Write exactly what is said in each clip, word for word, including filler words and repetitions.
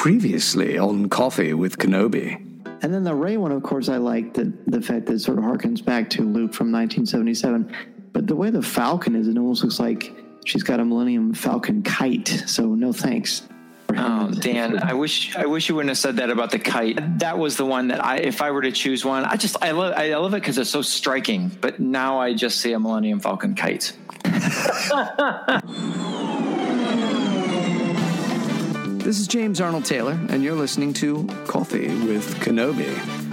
Previously on Coffee with Kenobi. And then the Rey one, of course, I like the, the fact that it sort of harkens back to Luke from nineteen seventy-seven. But the way the Falcon is, it almost looks like she's got a Millennium Falcon kite. So no thanks. Oh, Dan, I wish I wish you wouldn't have said that about the kite. That was the one that I, if I were to choose one, I just, I love, I love it because it's so striking. But now I just see a Millennium Falcon kite. This is James Arnold Taylor, and you're listening to Coffee with Kenobi.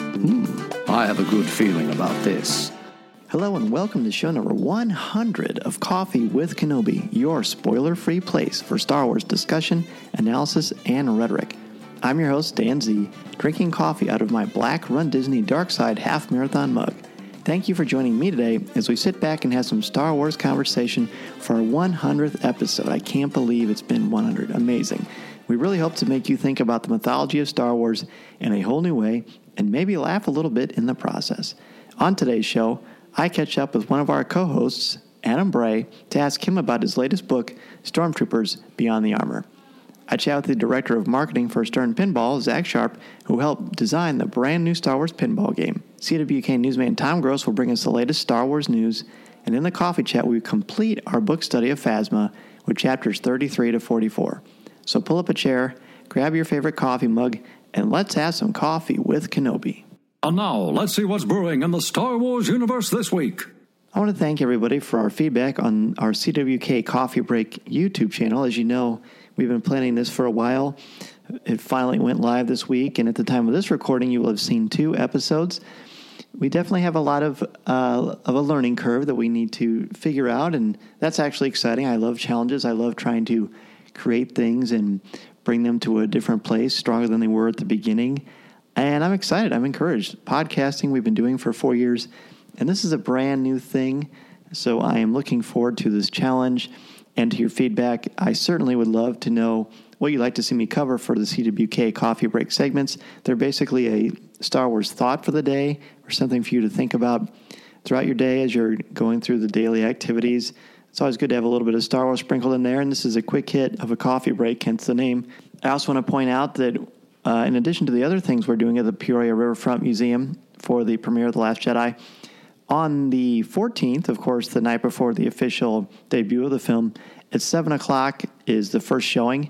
Hmm, I have a good feeling about this. Hello and welcome to show number one hundred of Coffee with Kenobi, your spoiler-free place for Star Wars discussion, analysis, and rhetoric. I'm your host, Dan Z, drinking coffee out of my black Run Disney Dark Side half marathon mug. Thank you for joining me today as we sit back and have some Star Wars conversation for our one hundredth episode. I can't believe it's been one hundred. Amazing. We really hope to make you think about the mythology of Star Wars in a whole new way and maybe laugh a little bit in the process. On today's show, I catch up with one of our co-hosts, Adam Bray, to ask him about his latest book, Stormtroopers Beyond the Armor. I chat with the director of marketing for Stern Pinball, Zach Sharp, who helped design the brand new Star Wars pinball game. C W K newsman Tom Gross will bring us the latest Star Wars news, and in the coffee chat, we complete our book study of Phasma with chapters thirty-three to forty-four. So pull up a chair, grab your favorite coffee mug, and let's have some coffee with Kenobi. And now, let's see what's brewing in the Star Wars universe this week. I want to thank everybody for our feedback on our C W K Coffee Break YouTube channel. As you know, we've been planning this for a while. It finally went live this week, and at the time of this recording, you will have seen two episodes. We definitely have a lot of uh, of a learning curve that we need to figure out, and that's actually exciting. I love challenges. I love trying to create things and bring them to a different place, stronger than they were at the beginning. And I'm excited. I'm encouraged. Podcasting we've been doing for four years, and this is a brand new thing. So I am looking forward to this challenge and to your feedback. I certainly would love to know what you'd like to see me cover for the C W K Coffee Break segments. They're basically a Star Wars thought for the day or something for you to think about throughout your day as you're going through the daily activities. It's always good to have a little bit of Star Wars sprinkled in there, and this is a quick hit of a coffee break, hence the name. I also want to point out that uh, in addition to the other things we're doing at the Peoria Riverfront Museum for the premiere of The Last Jedi, on the fourteenth, of course, the night before the official debut of the film, at seven o'clock is the first showing.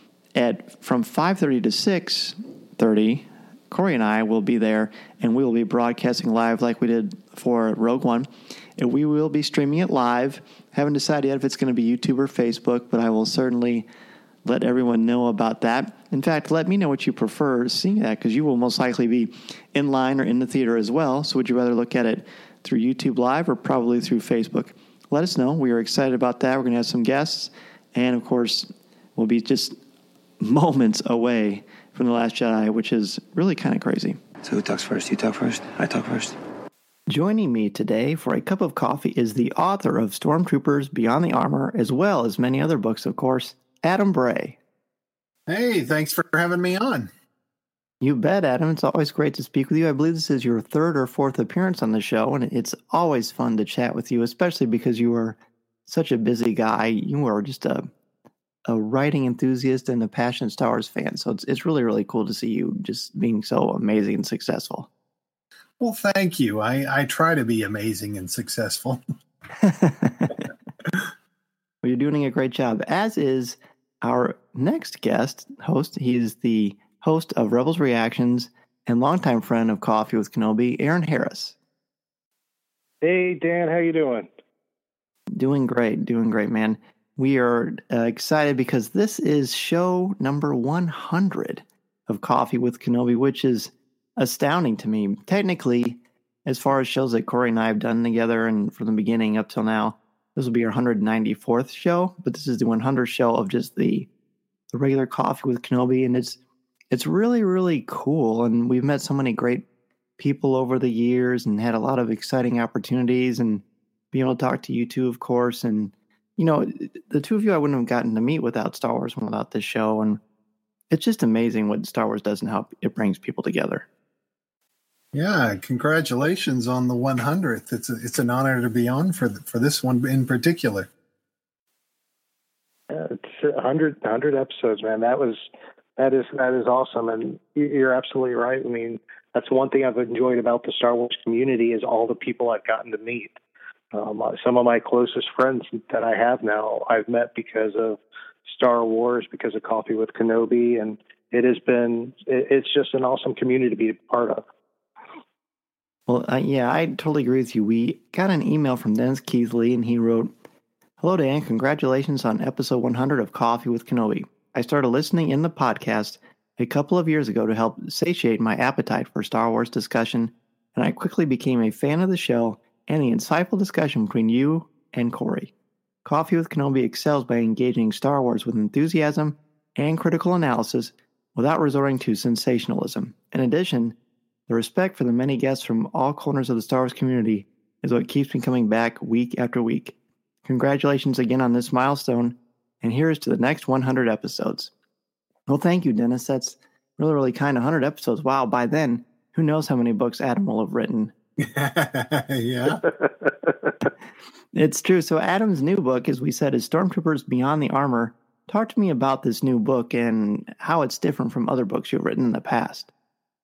At From five thirty to six thirty, Corey and I will be there, and we will be broadcasting live like we did for Rogue One. And we will be streaming it live. Haven't decided yet if it's going to be YouTube or Facebook, but I will certainly let everyone know about that. In fact, let me know what you prefer seeing that, because you will most likely be in line or in the theater as well. So would you rather look at it through YouTube Live or probably through Facebook? Let us know. We are excited about that. We're going to have some guests. And, of course, we'll be just moments away from The Last Jedi, which is really kind of crazy. So who talks first? You talk first? I talk first. Joining me today for a cup of coffee is the author of Stormtroopers Beyond the Armor, as well as many other books, of course, Adam Bray. Hey, thanks for having me on. You bet, Adam. It's always great to speak with you. I believe this is your third or fourth appearance on the show, and it's always fun to chat with you, especially because you are such a busy guy. You are just a a writing enthusiast and a passionate Star Wars fan, so it's it's really, really cool to see you just being so amazing and successful. Well, thank you. I, I try to be amazing and successful. Well, you're doing a great job, as is our next guest host. He is the host of Rebels Reactions and longtime friend of Coffee with Kenobi, Aaron Harris. Hey, Dan, how you doing? Doing great, doing great, man. We are uh, excited because this is show number one hundred of Coffee with Kenobi, which is astounding to me. Technically, as far as shows that Corey and I have done together and from the beginning up till now, this will be our one hundred ninety-fourth show, but this is the one hundredth show of just the, the regular Coffee with Kenobi, and it's it's really, really cool, and we've met so many great people over the years and had a lot of exciting opportunities, and being able to talk to you two, of course, and, you know, the two of you I wouldn't have gotten to meet without Star Wars and without this show, and it's just amazing what Star Wars does and how it brings people together. Yeah, congratulations on the one hundredth. It's a, it's an honor to be on for the, for this one in particular. Yeah, it's one hundred, one hundred episodes, man. That was That is that is awesome, and you're absolutely right. I mean, that's one thing I've enjoyed about the Star Wars community is all the people I've gotten to meet. Um, some of my closest friends that I have now, I've met because of Star Wars, because of Coffee with Kenobi, and it has been it, it's just an awesome community to be a part of. Well, uh, yeah, I totally agree with you. We got an email from Dennis Keithley, and he wrote, "Hello, Dan. Congratulations on episode one hundred of Coffee with Kenobi. I started listening in the podcast a couple of years ago to help satiate my appetite for Star Wars discussion, and I quickly became a fan of the show and the insightful discussion between you and Corey. Coffee with Kenobi excels by engaging Star Wars with enthusiasm and critical analysis without resorting to sensationalism. In addition, the respect for the many guests from all corners of the Star Wars community is what keeps me coming back week after week. Congratulations again on this milestone, and here's to the next one hundred episodes." Well, thank you, Dennis. That's really, really kind. one hundred episodes. Wow, by then, who knows how many books Adam will have written. Yeah. It's true. So Adam's new book, as we said, is Stormtroopers Beyond the Armor. Talk to me about this new book and how it's different from other books you've written in the past.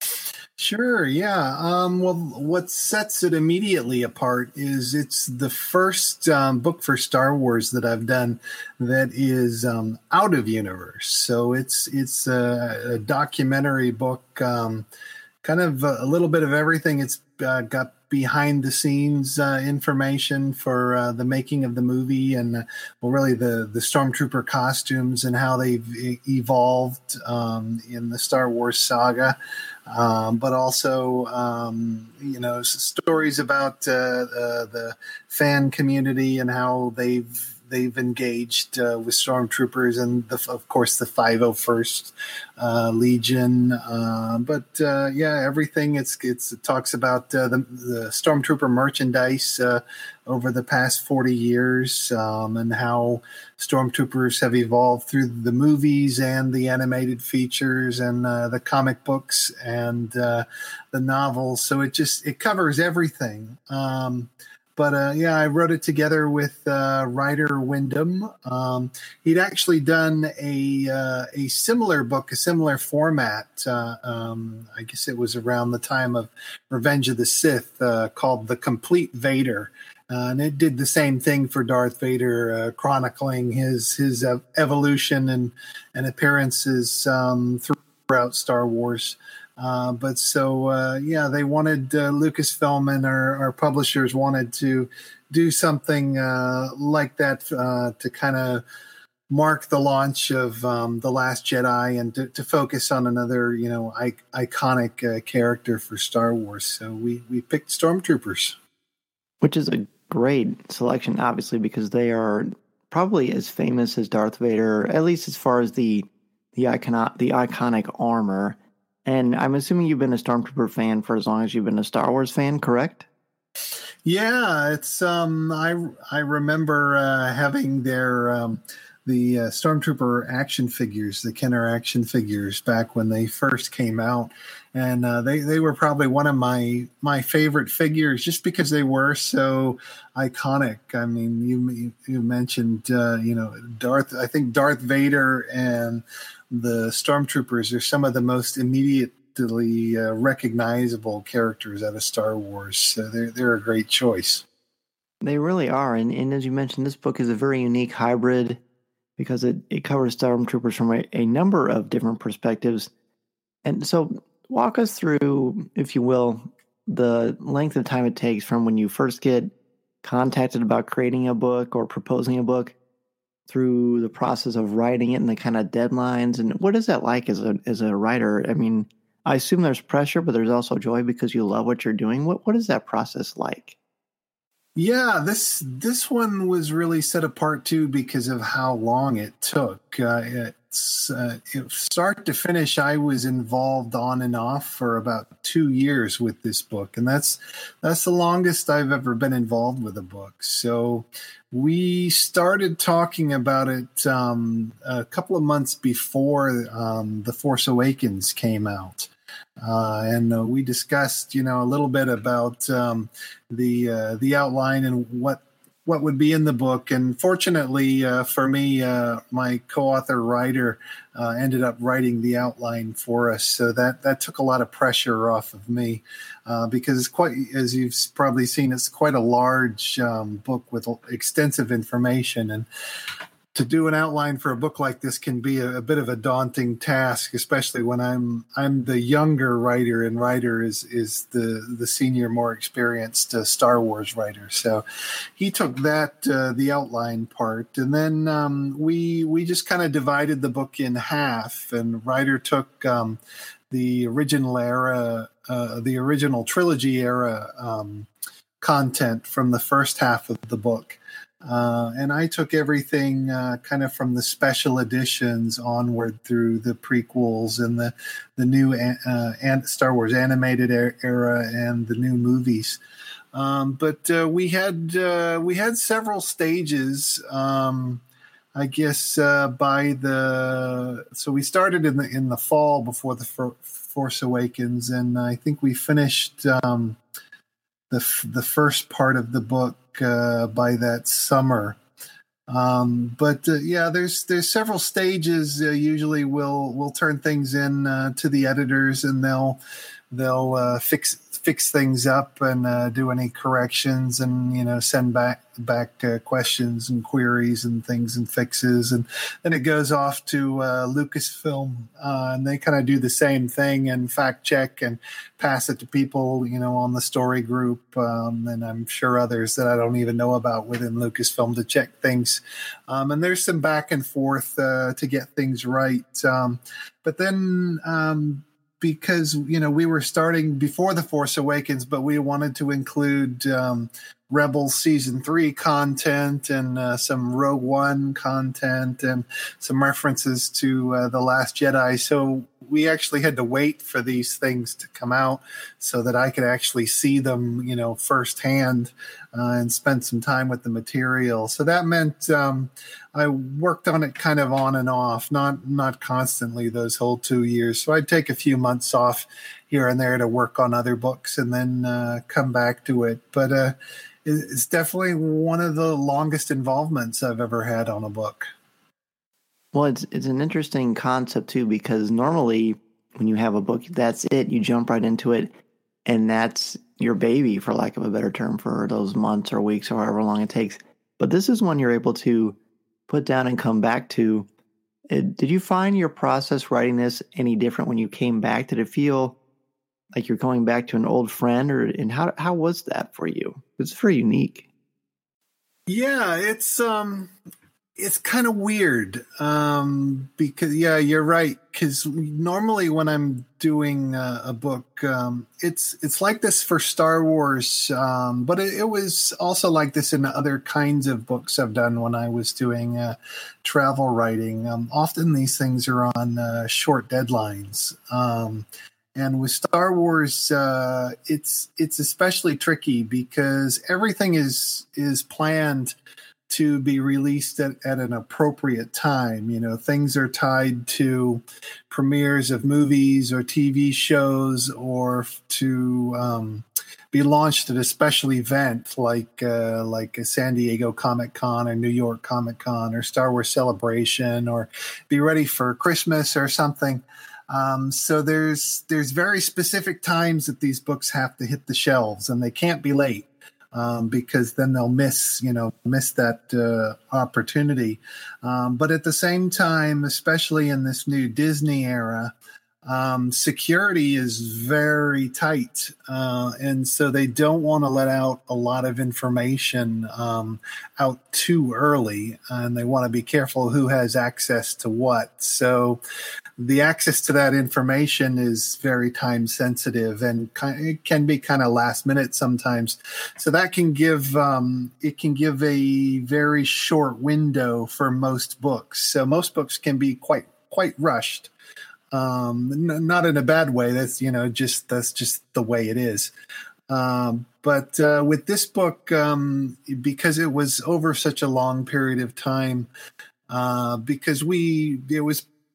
Sure, yeah. Um, well, what sets it immediately apart is it's the first um, book for Star Wars that I've done that is um, out of universe. So it's it's a, a documentary book, um, kind of a, a little bit of everything. It's uh, got behind the scenes uh, information for uh, the making of the movie, and uh, well, really the the Stormtrooper costumes and how they've e- evolved um, in the Star Wars saga. Um, but also, um, you know, stories about uh, uh, the fan community and how they've they've engaged uh, with stormtroopers and, the, of course, the five oh first uh, Legion. Uh, but uh, yeah, everything. It's, it's it talks about uh, the, the stormtrooper merchandise uh, over the past forty years um, and how stormtroopers have evolved through the movies and the animated features and uh, the comic books and uh, the novels. So it just it covers everything. Um, But uh, yeah, I wrote it together with uh, Ryder Wyndham. Um, he'd actually done a uh, a similar book, a similar format. Uh, um, I guess it was around the time of Revenge of the Sith, uh, called The Complete Vader, uh, and it did the same thing for Darth Vader, uh, chronicling his his uh, evolution and and appearances um, throughout Star Wars. Uh, but so, uh, yeah, they wanted, uh, Lucasfilm and our, our publishers wanted to do something uh, like that uh, to kind of mark the launch of um, The Last Jedi and to, to focus on another, you know, I- iconic uh, character for Star Wars. So we, we picked Stormtroopers. Which is a great selection, obviously, because they are probably as famous as Darth Vader, at least as far as the the icon the iconic armor. And I'm assuming you've been a Stormtrooper fan for as long as you've been a Star Wars fan, correct? Yeah, it's um, I I remember uh, having their um, the uh, Stormtrooper action figures, the Kenner action figures, back when they first came out, and uh, they they were probably one of my my favorite figures just because they were so iconic. I mean, you you mentioned uh, you know Darth. I think Darth Vader and the Stormtroopers are some of the most immediately uh, recognizable characters out of Star Wars. So they're they're a great choice. They really are. And, and as you mentioned, this book is a very unique hybrid because it, it covers Stormtroopers from a, a number of different perspectives. And so walk us through, if you will, the length of time it takes from when you first get contacted about creating a book or proposing a book through the process of writing it and the kind of deadlines. And what is that like as a as a writer? I mean, I assume there's pressure, but there's also joy because you love what you're doing. What what is that process like? Yeah, this this one was really set apart too because of how long it took. Uh, it's uh, it, start to finish. I was involved on and off for about two years with this book, and that's that's the longest I've ever been involved with a book. So we started talking about it um, a couple of months before um, The Force Awakens came out. Uh, and uh, we discussed, you know, a little bit about um, the uh, the outline and what what would be in the book. And fortunately uh, for me, uh, my co-author writer uh, ended up writing the outline for us. So that, that took a lot of pressure off of me uh, because it's quite, as you've probably seen, it's quite a large um, book with extensive information. And to do an outline for a book like this can be a, a bit of a daunting task, especially when I'm I'm the younger writer and writer is is the the senior, more experienced uh, Star Wars writer. So he took that uh, the outline part, and then um, we we just kind of divided the book in half. And writer took um, the original era, uh, the original trilogy era um, content from the first half of the book. Uh, and I took everything uh, kind of from the special editions onward through the prequels and the the new uh, and Star Wars animated era and the new movies. Um, but uh, we had uh, we had several stages. Um, I guess uh, by the so we started in the in the fall before the For, Force Awakens, and I think we finished um, the the first part of the book Uh, by that summer. Um, but uh, yeah, there's there's several stages. Uh, usually we'll we'll turn things in uh, to the editors, and they'll they'll uh, fix fix things up and uh, do any corrections, and you know send back back uh, questions and queries and things and fixes, and then it goes off to uh, Lucasfilm, uh, and they kind of do the same thing and fact check and pass it to people, you know, on the story group, um, and I'm sure others that I don't even know about within Lucasfilm to check things. Um, and there's some back and forth uh, to get things right. Um, but then um, because, you know, we were starting before The Force Awakens, but we wanted to include um, Rebels Season three content and uh, some Rogue One content and some references to uh, The Last Jedi. So we actually had to wait for these things to come out so that I could actually see them, you know, firsthand uh, and spend some time with the material. So that meant um, I worked on it kind of on and off, not not constantly those whole two years. So I'd take a few months off here and there to work on other books and then uh, come back to it. But uh, it's definitely one of the longest involvements I've ever had on a book. Well, it's it's an interesting concept too, because normally when you have a book, that's it. You jump right into it, and that's your baby, for lack of a better term, for those months or weeks or however long it takes. But this is one you're able to put down and come back to. Did you find your process writing this any different when you came back? Did it feel like you're going back to an old friend, or and how how was that for you? It's very unique. Yeah, it's um. It's kind of weird um, because, yeah, you're right. Because normally when I'm doing a, a book, um, it's it's like this for Star Wars, um, but it, it was also like this in other kinds of books I've done when I was doing uh, travel writing. Um, often these things are on uh, short deadlines. Um, and with Star Wars, uh, it's it's especially tricky because everything is is planned to be released at, at an appropriate time. You know, things are tied to premieres of movies or T V shows, or to um, be launched at a special event like uh, like a San Diego Comic Con or New York Comic Con or Star Wars Celebration, or be ready for Christmas or something. Um, so there's there's very specific times that these books have to hit the shelves, and they can't be late. Um, because then they'll miss, you know, miss that uh, opportunity. Um, but at the same time, especially in this new Disney era, um, security is very tight. Uh, and so they don't want to let out a lot of information um, out too early. And they want to be careful who has access to what. So the access to that information is very time sensitive, and it can be kind of last minute sometimes. So that can give um, it can give a very short window for most books. So most books can be quite quite rushed, um, n- not in a bad way. That's you know just that's just the way it is. Um, but uh, with this book, um, because it was over such a long period of time, uh, because we it was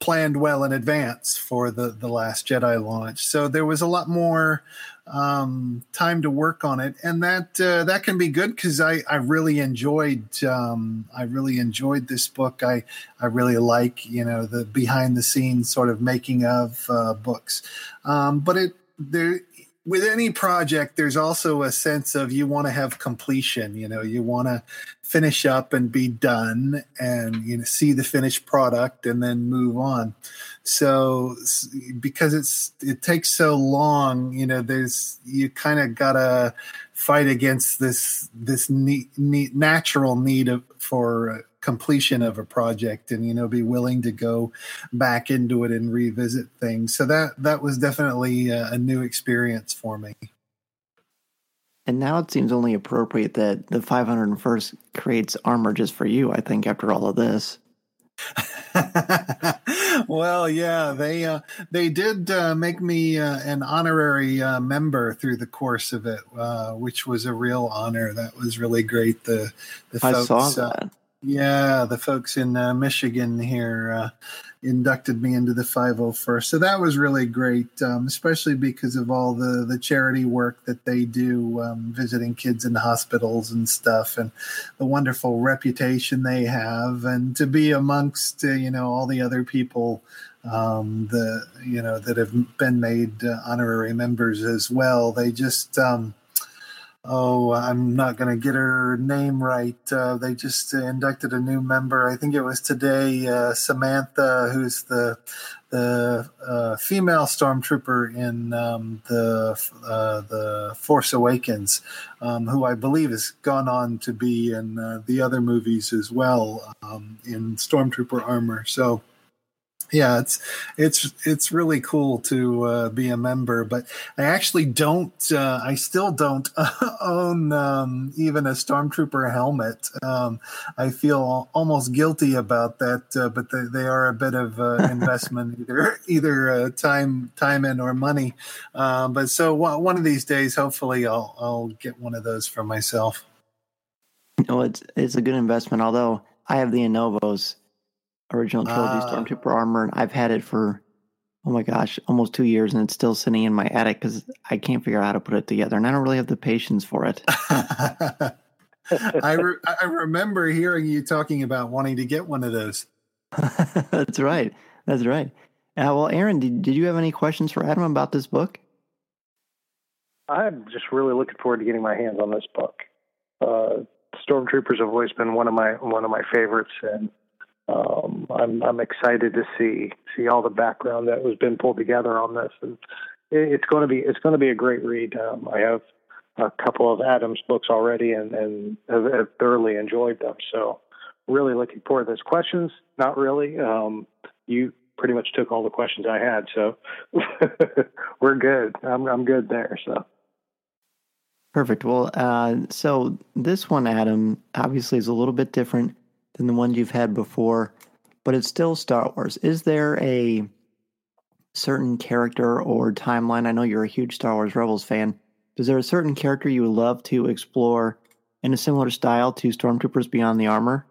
planned well in advance for the, the Last Jedi launch. So there was a lot more um, time to work on it. And that uh, that can be good because I, I really enjoyed um, I really enjoyed this book. I, I really like, you know, the behind the scenes sort of making of uh, books. Um, but it there with any project, there's also a sense of you want to have completion. You know, you want to finish up and be done and, you know, see the finished product and then move on. So because it's it takes so long, you know, there's you kind of gotta fight against this this neat, neat, natural need of, for completion of a project, and, you know, be willing to go back into it and revisit things. So that that was definitely a, a new experience for me. And now it seems only appropriate that the five hundred first creates armor just for you, I think, after all of this. Well, yeah, they uh, they did uh, make me uh, an honorary uh, member through the course of it, uh, which was a real honor. That was really great. The the I folks, saw that. Uh, yeah, the folks in uh, Michigan here uh, inducted me into the five oh first. So that was really great, um, especially because of all the, the charity work that they do, um, visiting kids in hospitals and stuff, and the wonderful reputation they have. And to be amongst, uh, you know, all the other people um, the you know, that have been made uh, honorary members as well. They just... Um, Oh, I'm not going to get her name right. Uh, they just uh, inducted a new member. I think it was today, uh, Samantha, who's the the uh, female stormtrooper in um, the uh, the Force Awakens, um, who I believe has gone on to be in uh, the other movies as well, um, in stormtrooper armor. So. Yeah, it's it's it's really cool to uh, be a member, but I actually don't. Uh, I still don't own um, even a Stormtrooper helmet. Um, I feel almost guilty about that, uh, but they, they are a bit of uh, investment, either either uh, time time in or money. Uh, but so one of these days, hopefully, I'll I'll get one of those for myself. No, it's it's a good investment. Although I have the Innovos original trilogy uh, Stormtrooper armor, and I've had it for, oh my gosh, almost two years, and it's still sitting in my attic because I can't figure out how to put it together, and I don't really have the patience for it. I re- I remember hearing you talking about wanting to get one of those. That's right. That's right. Uh, well, Aaron, did, did you have any questions for Adam about this book? I'm just really looking forward to getting my hands on this book. Uh, Stormtroopers have always been one of my one of my favorites, and Um, I'm, I'm excited to see see all the background that has been pulled together on this, and it, it's going to be it's going to be a great read. Um, I have a couple of Adam's books already, and, and have, have thoroughly enjoyed them. So, really looking forward to those questions. Not really. Um, you pretty much took all the questions I had, so we're good. I'm I'm good there. So. Perfect. Well, uh, so this one, Adam, obviously is a little bit different than the ones you've had before, but it's still Star Wars. Is there a certain character or timeline? I know you're a huge Star Wars Rebels fan. Is there a certain character you would love to explore in a similar style to Stormtroopers Beyond the Armor?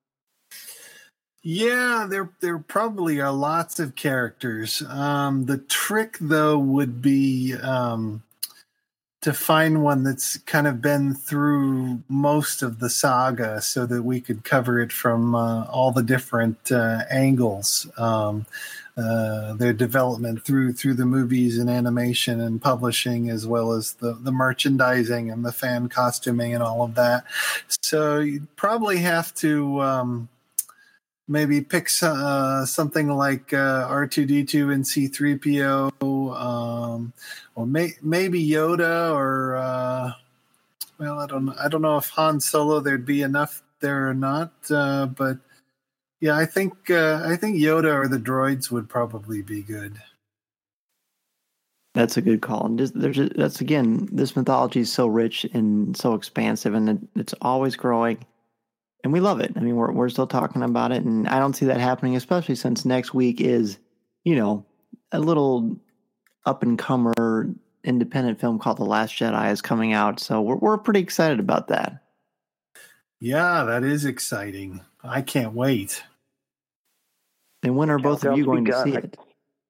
Yeah, there there probably are lots of characters. Um, the trick, though, would be um, to find one that's kind of been through most of the saga so that we could cover it from uh, all the different uh, angles, um, uh, their development through through the movies and animation and publishing, as well as the, the merchandising and the fan costuming and all of that. So you'd probably have to um, maybe pick uh, something like uh, R two D two and C three P O, um, or may, maybe Yoda, or uh, well, I don't, I don't know if Han Solo there'd be enough there or not. Uh, but yeah, I think uh, I think Yoda or the droids would probably be good. That's a good call. And just, there's a, that's again, this mythology is so rich and so expansive, and it, it's always growing. And we love it. I mean, we're we're still talking about it, and I don't see that happening, especially since next week is, you know, a little up-and-comer independent film called The Last Jedi is coming out. So we're we're pretty excited about that. Yeah, that is exciting. I can't wait. And when are both of you going to see it?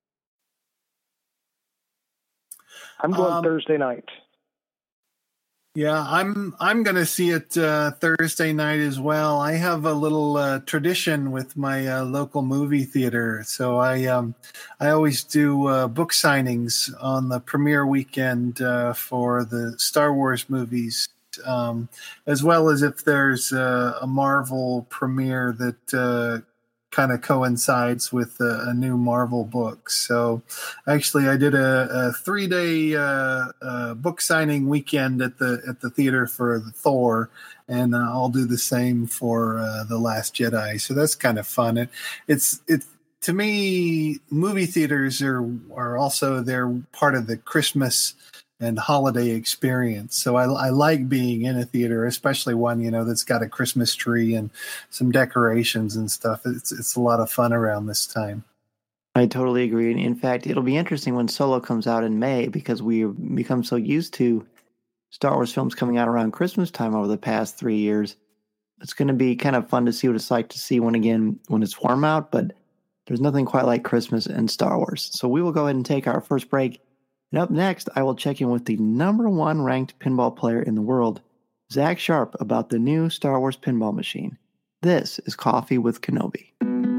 I'm going Um, Thursday night. Yeah, I'm I'm going to see it uh, Thursday night as well. I have a little uh, tradition with my uh, local movie theater, so I um, I always do uh, book signings on the premiere weekend uh, for the Star Wars movies, um, as well as if there's uh, a Marvel premiere that uh, kind of coincides with a, a new Marvel book. So actually I did a, a three day uh, uh, book signing weekend at the at the theater for the Thor, and uh, I'll do the same for uh, The Last Jedi. So that's kind of fun. It, it's it's to me, movie theaters are are also they're part of the Christmas and holiday experience. So I, I like being in a theater, especially one, you know, that's got a Christmas tree and some decorations and stuff. It's it's a lot of fun around this time. I totally agree. In fact, it'll be interesting when Solo comes out in May, because we've become so used to Star Wars films coming out around Christmas time over the past three years. It's going to be kind of fun to see what it's like to see one again when it's warm out, but there's nothing quite like Christmas and Star Wars. So we will go ahead and take our first break. And up next, I will check in with the number one ranked pinball player in the world, Zach Sharp, about the new Star Wars pinball machine. This is Coffee with Kenobi.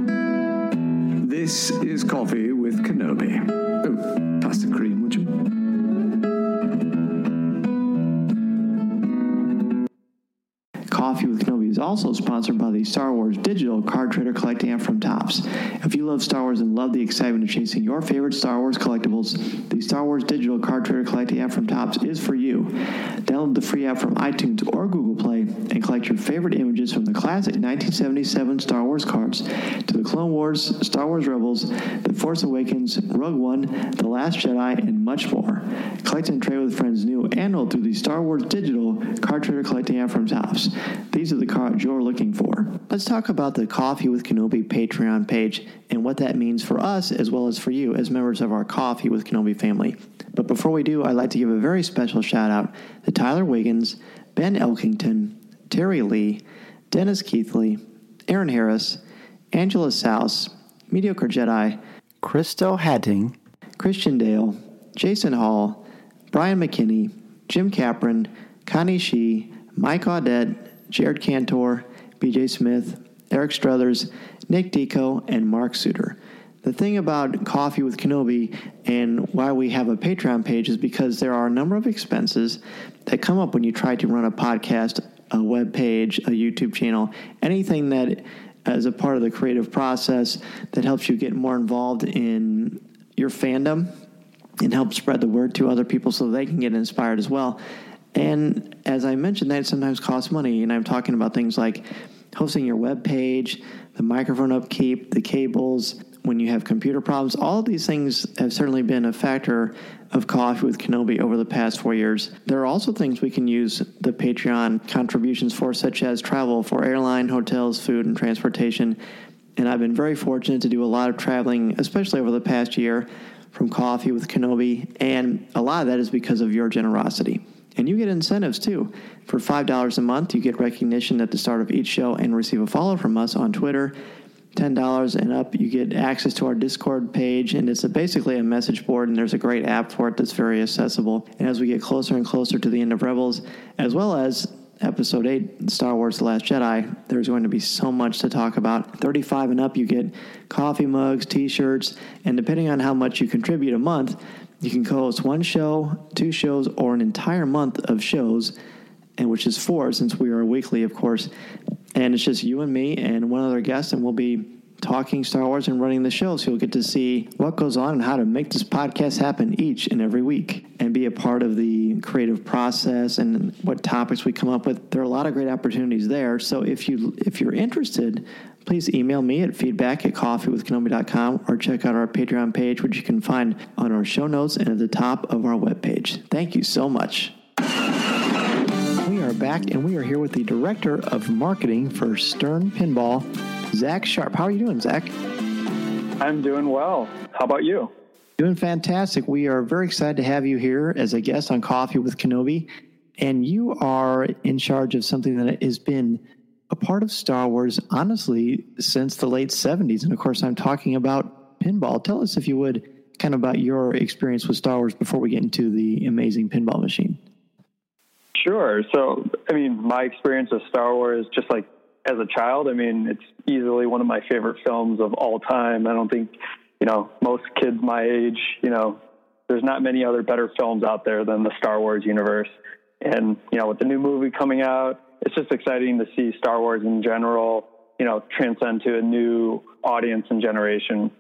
This is Coffee with Kenobi. Oh, pass the cream, would you? Coffee with Kenobi is also sponsored by the Star Wars Digital Card Trader Collecting app from Topps. If you love Star Wars and love the excitement of chasing your favorite Star Wars collectibles, the Star Wars Digital Card Trader Collecting app from Topps is for you. Download the free app from iTunes or Google Play and collect your favorite images from the classic nineteen seventy-seven Star Wars cards to the Clone Wars, Star Wars Rebels, The Force Awakens, Rogue One, The Last Jedi, and much more. Collect and trade with friends new and old through the Star Wars Digital Card Trader Collecting app from Topps. These are the cards you're looking for. Let's talk about the Coffee with Kenobi Patreon page and what that means for us as well as for you as members of our Coffee with Kenobi family. But before we do, I'd like to give a very special shout out to Tyler Wiggins, Ben Elkington, Terry Lee, Dennis Keithley, Aaron Harris, Angela Souse, Mediocre Jedi, Christo Hatting, Christian Dale, Jason Hall, Brian McKinney, Jim Capron, Connie Shee, Mike Audette, Jared Cantor, B J Smith, Eric Struthers, Nick Deco, and Mark Suter. The thing about Coffee with Kenobi and why we have a Patreon page is because there are a number of expenses that come up when you try to run a podcast, a web page, a YouTube channel, anything that is a part of the creative process that helps you get more involved in your fandom and help spread the word to other people so they can get inspired as well. And as I mentioned, that sometimes costs money, and I'm talking about things like hosting your web page, the microphone upkeep, the cables, when you have computer problems. All of these things have certainly been a factor of Coffee with Kenobi over the past four years. There are also things we can use the Patreon contributions for, such as travel for airline, hotels, food, and transportation. And I've been very fortunate to do a lot of traveling, especially over the past year, from Coffee with Kenobi, and a lot of that is because of your generosity. And you get incentives, too. For five dollars a month, you get recognition at the start of each show and receive a follow from us on Twitter. ten dollars and up, you get access to our Discord page, and it's a, basically a message board, and there's a great app for it that's very accessible. And as we get closer and closer to the end of Rebels, as well as Episode eight, Star Wars The Last Jedi, there's going to be so much to talk about. thirty-five and up, you get coffee mugs, T-shirts, and depending on how much you contribute a month, you can co-host one show, two shows, or an entire month of shows, and which is four since we are weekly, of course. And it's just you and me and one other guest, and we'll be talking Star Wars and running the show, so you'll get to see what goes on and how to make this podcast happen each and every week and be a part of the creative process and what topics we come up with. There are a lot of great opportunities there. So if, you, if you're interested, please email me at feedback at coffee with kenobi dot com or check out our Patreon page, which you can find on our show notes and at the top of our webpage. Thank you so much. We are back, and we are here with the Director of Marketing for Stern Pinball, Zach Sharp. How are you doing, Zach? I'm doing well. How about you? Doing fantastic. We are very excited to have you here as a guest on Coffee with Kenobi. And you are in charge of something that has been a part of Star Wars, honestly, since the late seventies. And of course, I'm talking about pinball. Tell us, if you would, kind of about your experience with Star Wars before we get into the amazing pinball machine. Sure. So, I mean, my experience with Star Wars, just like as a child, I mean, it's easily one of my favorite films of all time. I don't think, you know, most kids my age, you know, there's not many other better films out there than the Star Wars universe. And, you know, with the new movie coming out, it's just exciting to see Star Wars in general, you know, transcend to a new audience and generation.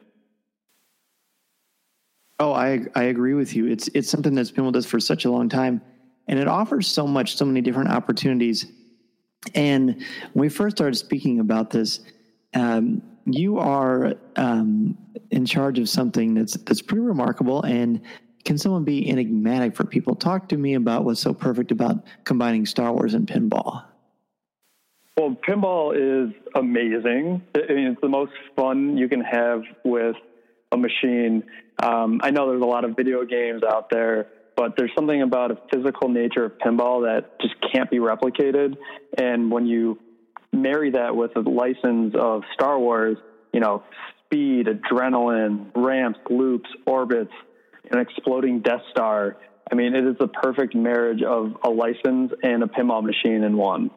Oh, I I agree with you. It's it's something that's been with us for such a long time, and it offers so much, so many different opportunities. And when we first started speaking about this, um, you are um, in charge of something that's that's pretty remarkable. And can someone be enigmatic for people? Talk to me about what's so perfect about combining Star Wars and pinball. Well, pinball is amazing. I mean, it's the most fun you can have with a machine. Um, I know there's a lot of video games out there, but there's something about a physical nature of pinball that just can't be replicated. And when you marry that with a license of Star Wars, you know, speed, adrenaline, ramps, loops, orbits, an exploding Death Star. I mean, it is the perfect marriage of a license and a pinball machine in one.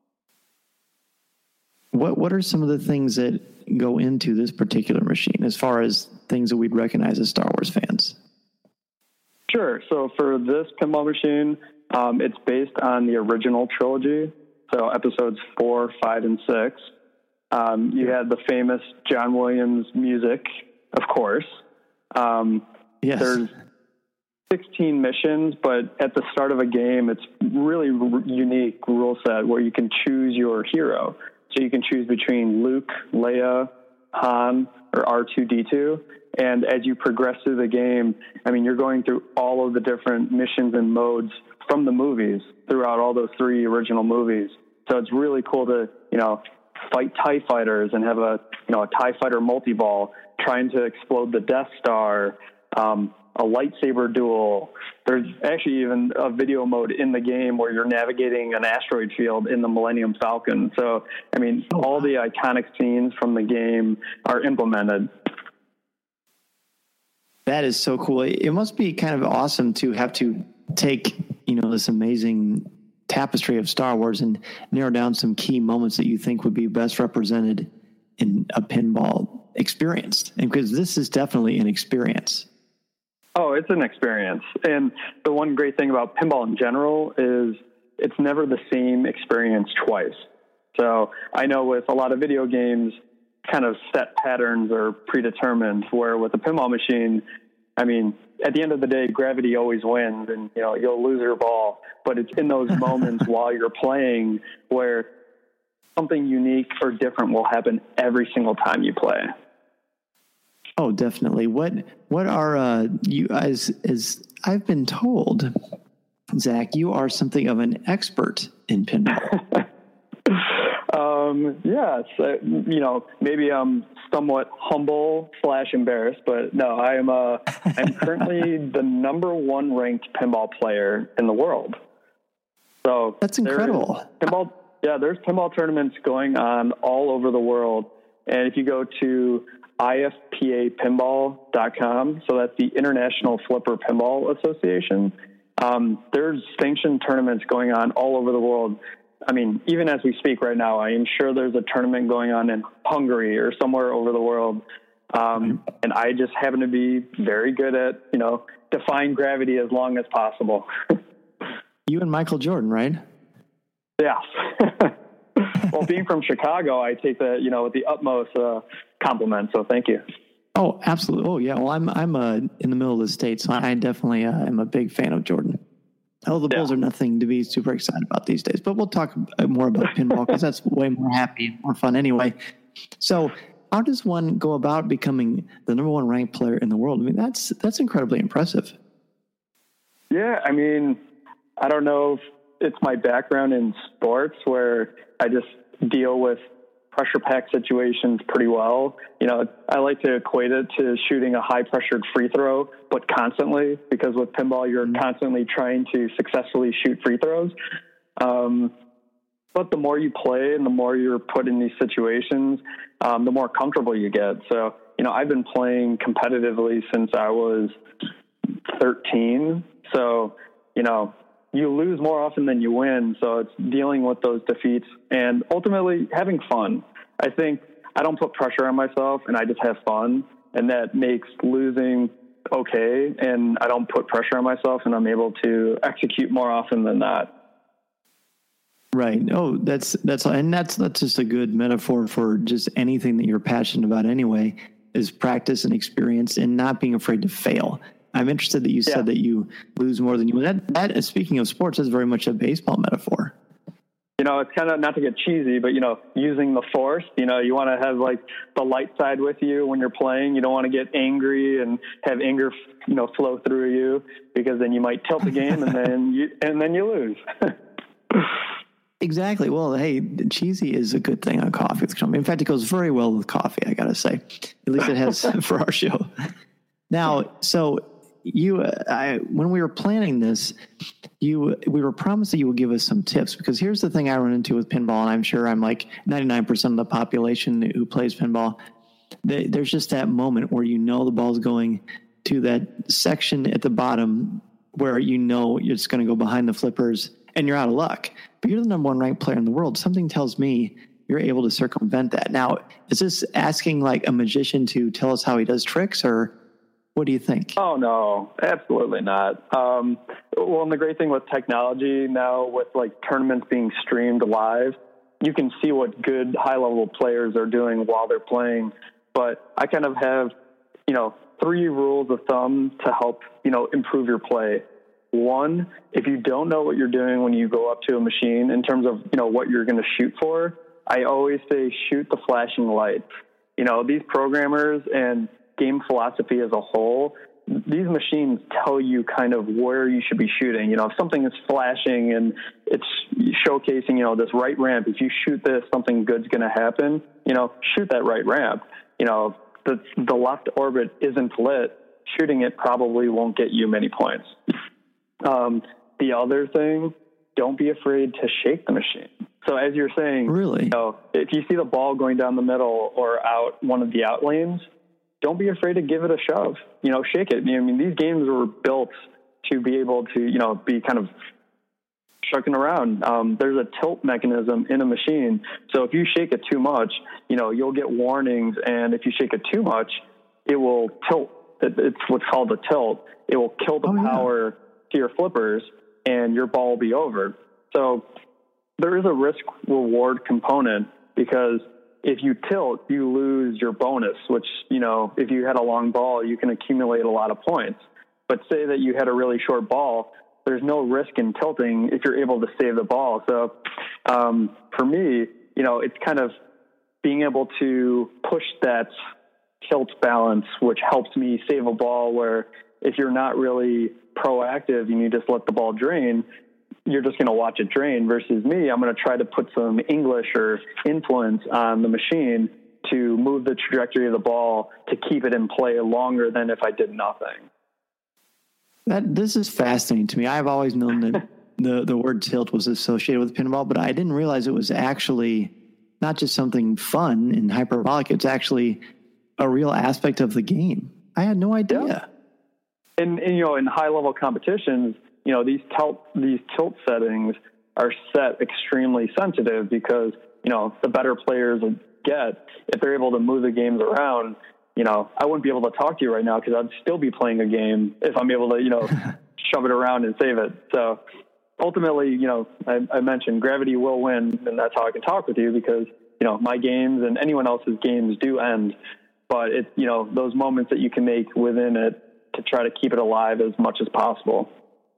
What What are some of the things that go into this particular machine as far as things that we'd recognize as Star Wars fans? Sure. So for this pinball machine, um, it's based on the original trilogy. So episodes four, five, and six. Um, you had the famous John Williams music, of course. Um, yes. There's sixteen missions, but at the start of a game, it's really r- unique rule set where you can choose your hero. So you can choose between Luke, Leia, Han, or R two D two. And as you progress through the game, I mean, you're going through all of the different missions and modes from the movies throughout all those three original movies. So it's really cool to, you know, fight TIE fighters and have a, you know, a TIE fighter multi-ball trying to explode the Death Star, um, a lightsaber duel. There's actually even a video mode in the game where you're navigating an asteroid field in the Millennium Falcon. So, I mean, oh, all wow. the iconic scenes from the game are implemented. That is so cool. It must be kind of awesome to have to take, you know, this amazing tapestry of Star Wars and narrow down some key moments that you think would be best represented in a pinball experience. And because this is definitely an experience. Oh, it's an experience. And the one great thing about pinball in general is it's never the same experience twice. So I know with a lot of video games, kind of set patterns are predetermined, where with a pinball machine, I mean, at the end of the day, gravity always wins and, you know, you'll lose your ball, but it's in those moments while you're playing where something unique or different will happen every single time you play. Oh, definitely. What, what are, uh, you guys, as I've been told, Zach, you are something of an expert in pinball. Um, yes, uh, you know, maybe I'm somewhat humble slash embarrassed, but no, I am, uh, I'm currently the number one ranked pinball player in the world. So that's incredible. Pinball, yeah, there's pinball tournaments going on all over the world. And if you go to I F P A pinball dot com, so that's the International Flipper Pinball Association, um, there's sanctioned tournaments going on all over the world. I mean, even as we speak right now, I am sure there's a tournament going on in Hungary or somewhere over the world. Um, and I just happen to be very good at, you know, defying gravity as long as possible. You and Michael Jordan, right? Yeah. Well, being from Chicago, I take that, you know, with the utmost uh, compliment. So thank you. Oh, absolutely. Oh, yeah. Well, I'm I'm uh, in the middle of the state, so I definitely uh, am a big fan of Jordan. Oh, the Bulls yeah. are nothing to be super excited about these days, but we'll talk more about pinball because that's way more happy and more fun anyway. So how does one go about becoming the number one ranked player in the world? I mean, that's, that's incredibly impressive. Yeah. I mean, I don't know if it's my background in sports where I just deal with pressure pack situations pretty well. You know, I like to equate it to shooting a high pressured free throw, but constantly, because with pinball, you're mm-hmm. constantly trying to successfully shoot free throws. Um, But the more you play and the more you're put in these situations, um, the more comfortable you get. So, you know, I've been playing competitively since I was thirteen. So, you know, you lose more often than you win. So it's dealing with those defeats and ultimately having fun. I think I don't put pressure on myself and I just have fun, and that makes losing okay. And I don't put pressure on myself and I'm able to execute more often than that. Right. Oh, that's, that's, and that's, that's just a good metaphor for just anything that you're passionate about anyway, is practice and experience and not being afraid to fail. I'm interested that you yeah. said that you lose more than you win. That, that, speaking of sports, is very much a baseball metaphor. You know, it's kind of, not to get cheesy, but, you know, using the force, you know, you want to have like the light side with you when you're playing. You don't want to get angry and have anger, you know, flow through you, because then you might tilt the game and then you, and then you lose. Exactly. Well, hey, cheesy is a good thing on coffee. In fact, it goes very well with coffee, I got to say. At least it has for our show. Now, so you, uh, I, when we were planning this, you, we were promised that you would give us some tips, because here's the thing I run into with pinball, and I'm sure I'm like ninety-nine percent of the population who plays pinball. They, there's just that moment where you know the ball's going to that section at the bottom where you know it's going to go behind the flippers and you're out of luck. But you're the number one ranked player in the world. Something tells me you're able to circumvent that. Now, is this asking like a magician to tell us how he does tricks, or what do you think? Oh, no, absolutely not. Um, well, and the great thing with technology now, with like tournaments being streamed live, you can see what good high-level players are doing while they're playing. But I kind of have, you know, three rules of thumb to help, you know, improve your play. One, if you don't know what you're doing when you go up to a machine in terms of, you know, what you're going to shoot for, I always say shoot the flashing lights. You know, these programmers and game philosophy as a whole, these machines tell you kind of where you should be shooting. You know, if something is flashing and it's showcasing, you know, this right ramp, if you shoot this, something good's going to happen, you know, shoot that right ramp. You know, the, the left orbit isn't lit, shooting it probably won't get you many points. Um, the other thing, don't be afraid to shake the machine. So as you're saying, really, you know, if you see the ball going down the middle or out one of the out lanes, don't be afraid to give it a shove. You know, shake it. I mean, these games were built to be able to, you know, be kind of shucking around. Um, there's a tilt mechanism in a machine. So if you shake it too much, you know, you'll get warnings. And if you shake it too much, it will tilt. It, it's what's called a tilt. It will kill the oh, power yeah. to your flippers, and your ball will be over. So there is a risk reward component, because if you tilt, you lose your bonus, which, you know, if you had a long ball, you can accumulate a lot of points. But say that you had a really short ball, there's no risk in tilting if you're able to save the ball. So um, for me, you know, it's kind of being able to push that tilt balance, which helps me save a ball, where if you're not really proactive and you just let the ball drain, you're just going to watch it drain, versus me, I'm going to try to put some English or influence on the machine to move the trajectory of the ball to keep it in play longer than if I did nothing. That this is fascinating to me. I've always known that the, the word tilt was associated with pinball, but I didn't realize it was actually not just something fun and hyperbolic. It's actually a real aspect of the game. I had no idea. Yeah. And, and, you know, in high level competitions, you know, these tilt, these tilt settings are set extremely sensitive, because, you know, the better players get, if they're able to move the games around, you know, I wouldn't be able to talk to you right now because I'd still be playing a game if I'm able to, you know, shove it around and save it. So ultimately, you know, I, I mentioned gravity will win, and that's how I can talk with you, because, you know, my games and anyone else's games do end, but it's, you know, those moments that you can make within it to try to keep it alive as much as possible.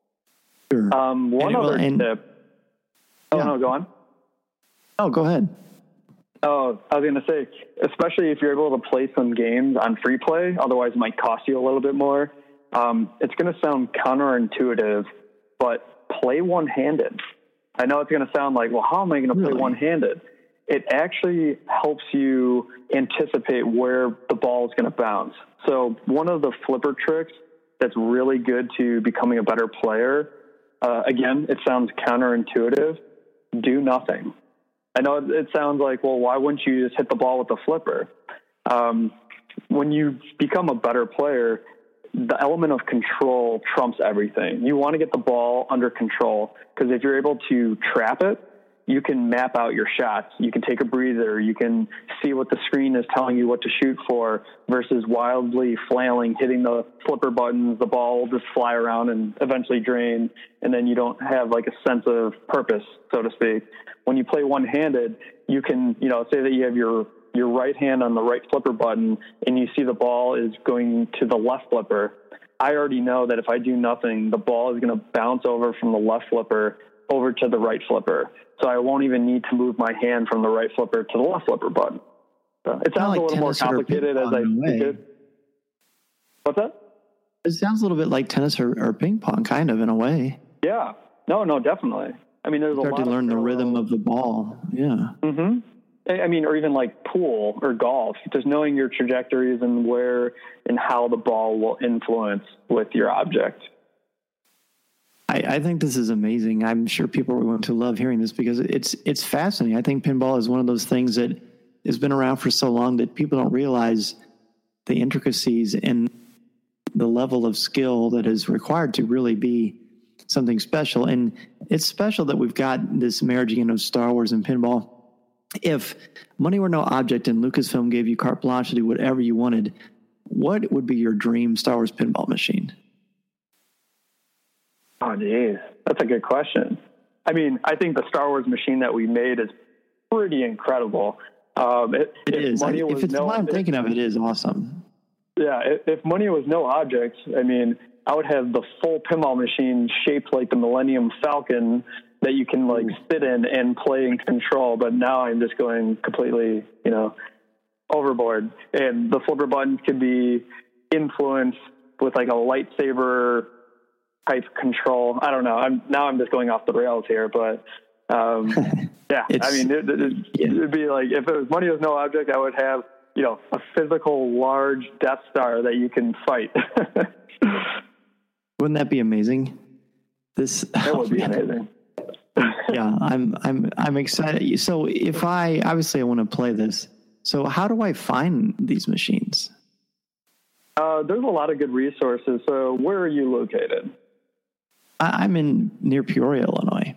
Sure. Um, one and, other well, and, tip. Oh, yeah. no, go on. Oh, go ahead. Oh, I was going to say, especially if you're able to play some games on free play, otherwise it might cost you a little bit more. Um, it's going to sound counterintuitive, but play one-handed. I know it's going to sound like, well, how am I going to really? play one-handed? It actually helps you anticipate where the ball is going to bounce. So one of the flipper tricks that's really good to becoming a better player, uh, again, it sounds counterintuitive, do nothing. I know it, it sounds like, well, why wouldn't you just hit the ball with the flipper? Um, when you become a better player, the element of control trumps everything. You want to get the ball under control, because if you're able to trap it, you can map out your shots. You can take a breather. You can see what the screen is telling you what to shoot for, versus wildly flailing, hitting the flipper buttons. The ball will just fly around and eventually drain, and then you don't have like a sense of purpose, so to speak. When you play one-handed, you can, you know, say that you have your your right hand on the right flipper button and you see the ball is going to the left flipper. I already know that if I do nothing, the ball is going to bounce over from the left flipper over to the right flipper. So I won't even need to move my hand from the right flipper to the left flipper button. So it sounds like a little more complicated as I think it. What's that? It sounds a little bit like tennis or, or ping pong, kind of, in a way. Yeah. No, no, definitely. I mean, there's you a start lot to learn of the rhythm of the ball. Yeah. Mm-hmm. I mean, or even like pool or golf, just knowing your trajectories and where and how the ball will influence with your object. I, I think this is amazing. I'm sure people are going to love hearing this, because it's it's fascinating. I think pinball is one of those things that has been around for so long that people don't realize the intricacies and the level of skill that is required to really be something special. And it's special that we've got this marriage again of Star Wars and pinball. If money were no object and Lucasfilm gave you carte blanche to do whatever you wanted, what would be your dream Star Wars pinball machine? Oh, geez. That's a good question. I mean, I think the Star Wars machine that we made is pretty incredible. Um, it, it if is. Money I, was if it's no, what I'm thinking of, it is awesome. Yeah, if, if money was no object, I mean, I would have the full pinball machine shaped like the Millennium Falcon that you can like sit in and play and control. But now I'm just going completely, you know, overboard. And the flipper buttons could be influenced with like a lightsaber type control. I don't know. I'm now I'm just going off the rails here, but um, yeah, I mean, it, it, it would be like, if it was money was no object, I would have, you know, a physical large Death Star that you can fight. Wouldn't that be amazing? This that would be amazing. Yeah, I'm I'm I'm excited. So if I obviously I want to play this. So how do I find these machines? Uh, there's a lot of good resources. So where are you located? I, I'm in near Peoria, Illinois.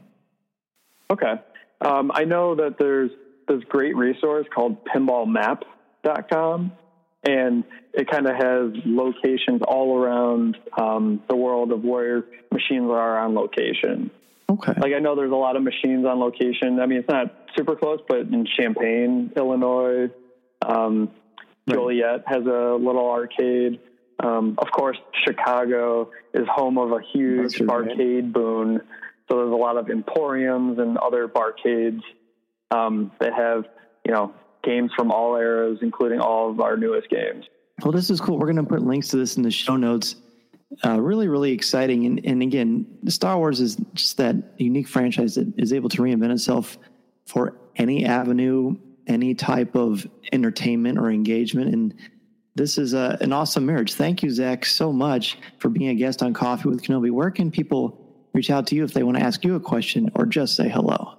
Okay. Um, I know that there's this great resource called pinball map dot com, and it kind of has locations all around um, the world of where machines are on location. Okay. Like I know there's a lot of machines on location. I mean, it's not super close, but in Champaign, Illinois, um, right. Joliet has a little arcade. Um, of course, Chicago is home of a huge barcade boom. So there's a lot of emporiums and other barcades um, that have, you know, games from all eras, including all of our newest games. Well, this is cool. We're going to put links to this in the show notes. Uh, really, really exciting. And, and again, Star Wars is just that unique franchise that is able to reinvent itself for any avenue, any type of entertainment or engagement. And this is a, an awesome marriage. Thank you, Zach, so much for being a guest on Coffee with Kenobi. Where can people reach out to you if they want to ask you a question or just say hello?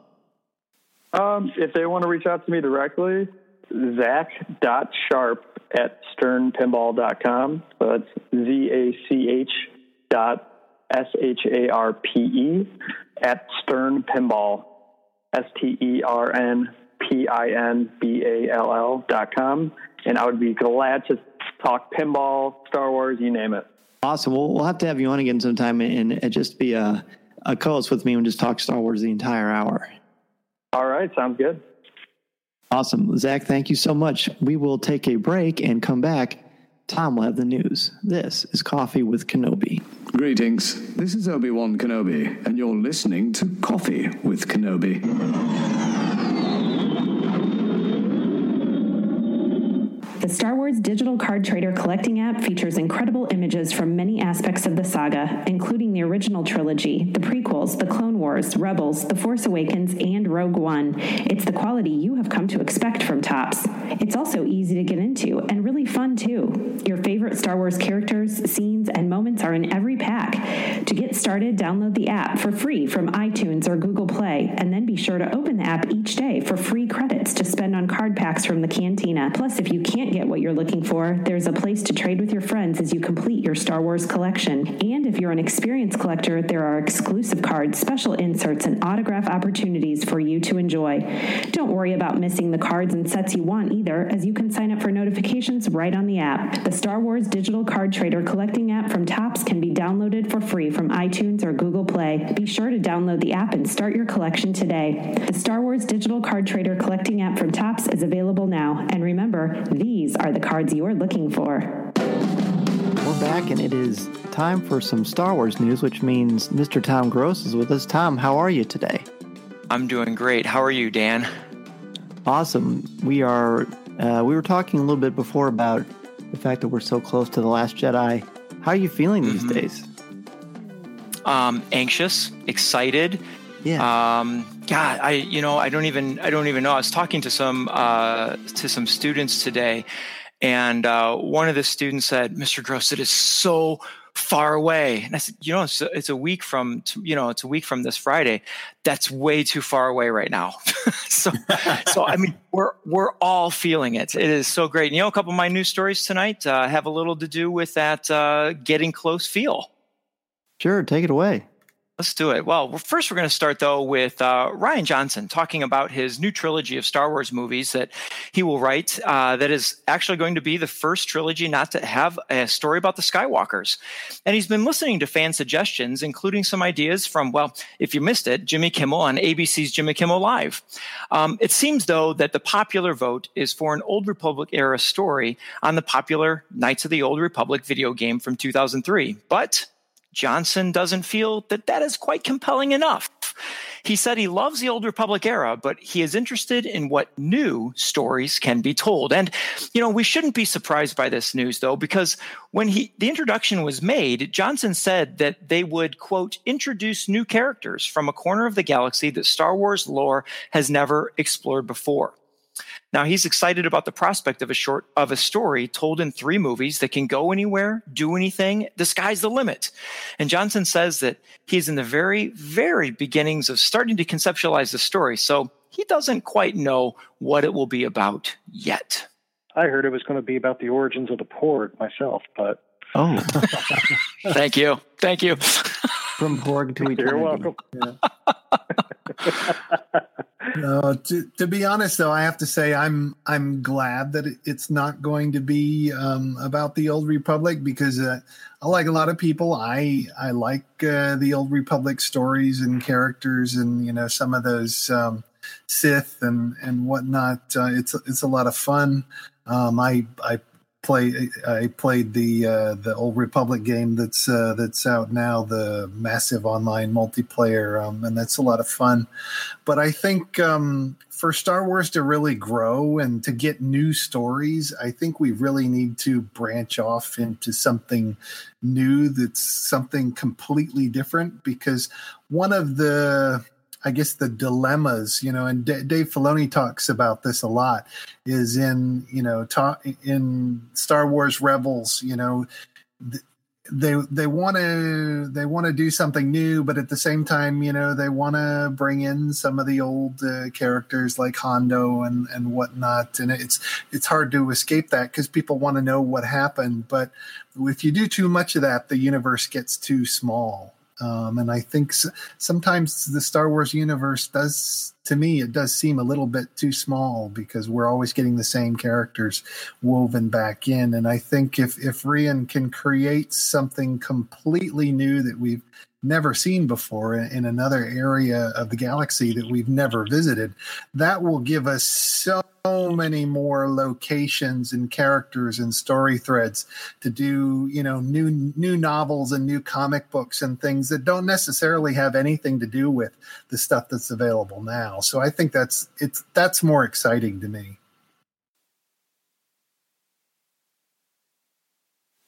Um, if they want to reach out to me directly, zach dot sharp at stern pinball dot com. So that's Z A C H dot S H A R P E at Stern Pinball, S T E R N P I N B A L L dot com. And I would be glad to talk pinball, Star Wars, you name it. Awesome. Well, we'll have to have you on again sometime and, and just be a, a co-host with me and just talk Star Wars the entire hour. All right. Sounds good. Awesome. Zach, thank you so much. We will take a break and come back. Tom will have the news. This is Coffee with Kenobi. Greetings. This is Obi-Wan Kenobi, and you're listening to Coffee with Kenobi. The Star Wars Digital Card Trader Collecting app features incredible images from many aspects of the saga, including the original trilogy, the prequels, the Clone Wars, Rebels, The Force Awakens, and Rogue One. It's the quality you have come to expect from Topps. It's also easy to get into and really fun, too. Your favorite Star Wars characters, scenes, and moments are in every pack. To get started, download the app for free from iTunes or Google Play, and then be sure to open the app each day for free credits to spend on card packs from the Cantina. Plus, if you can't get what you're looking for, there's a place to trade with your friends as you complete your Star Wars collection. And if you're an experienced collector, there are exclusive cards, special inserts, and autograph opportunities for you to enjoy. Don't worry about missing the cards and sets you want either, as you can sign up for notifications right on the app. The Star Wars Digital Card Trader Collecting app from Topps can be downloaded for free from iTunes or Google Play. Be sure to download the app and start your collection today. The Star Wars Digital Card Trader Collecting app from Topps is available now. And remember, these are the cards you're looking for. We're back, and it is time for some Star Wars news, which means Mister Tom Gross is with us. Tom, how are you today? I'm doing great. How are you, Dan? Awesome. We are. Uh, we were talking a little bit before about the fact that we're so close to The Last Jedi. How are you feeling these mm-hmm. days? Um, anxious, excited. Yeah. Um, God, I you know I don't even I don't even know. I was talking to some uh, to some students today, and uh, one of the students said, "Mister Gross, it is so far away." And I said, "You know, it's a, it's a week from you know it's a week from this Friday. That's way too far away right now." so, so I mean, we're we're all feeling it. It is so great. And, you know, a couple of my news stories tonight uh, have a little to do with that uh, getting close feel. Sure, take it away. Let's do it. Well, first we're going to start, though, with uh, Rian Johnson talking about his new trilogy of Star Wars movies that he will write uh, that is actually going to be the first trilogy not to have a story about the Skywalkers. And he's been listening to fan suggestions, including some ideas from, well, if you missed it, Jimmy Kimmel on A B C's Jimmy Kimmel Live. Um, it seems, though, that the popular vote is for an Old Republic-era story on the popular Knights of the Old Republic video game from two thousand three. But Johnson doesn't feel that that is quite compelling enough. He said he loves the Old Republic era, but he is interested in what new stories can be told. And, you know, we shouldn't be surprised by this news, though, because when he the introduction was made, Johnson said that they would, quote, introduce new characters from a corner of the galaxy that Star Wars lore has never explored before. Now, he's excited about the prospect of a short of a story told in three movies that can go anywhere, do anything. The sky's the limit. And Johnson says that he's in the very, very beginnings of starting to conceptualize the story. So he doesn't quite know what it will be about yet. I heard it was going to be about the origins of the Porg myself, but... Oh. Thank you. Thank you. From Porg to eternity. You're welcome. Yeah. No, to, to be honest, though, I have to say I'm I'm glad that it, it's not going to be um, about the Old Republic because, uh, like a lot of people, I I like uh, the Old Republic stories and characters and you know some of those um, Sith and and whatnot. Uh, it's it's a lot of fun. Um, I I play I played the uh, the Old Republic game that's uh, that's out now, the massive online multiplayer, um, and that's a lot of fun. But I think um, for Star Wars to really grow and to get new stories, I think we really need to branch off into something new that's something completely different. Because one of the I guess the dilemmas, you know, and D- Dave Filoni talks about this a lot, is in, you know, talk in Star Wars Rebels, you know, th- they they want to they want to do something new, but at the same time, you know, they want to bring in some of the old uh, characters like Hondo and and whatnot, and it's it's hard to escape that because people want to know what happened. But if you do too much of that, the universe gets too small. Um, and I think s- sometimes the Star Wars universe does, to me, it does seem a little bit too small because we're always getting the same characters woven back in. And I think if, if Rian can create something completely new that we've never seen before in, in another area of the galaxy that we've never visited, that will give us so many more locations and characters and story threads to do, you know, new new novels and new comic books and things that don't necessarily have anything to do with the stuff that's available now. So I think that's it's that's more exciting to me.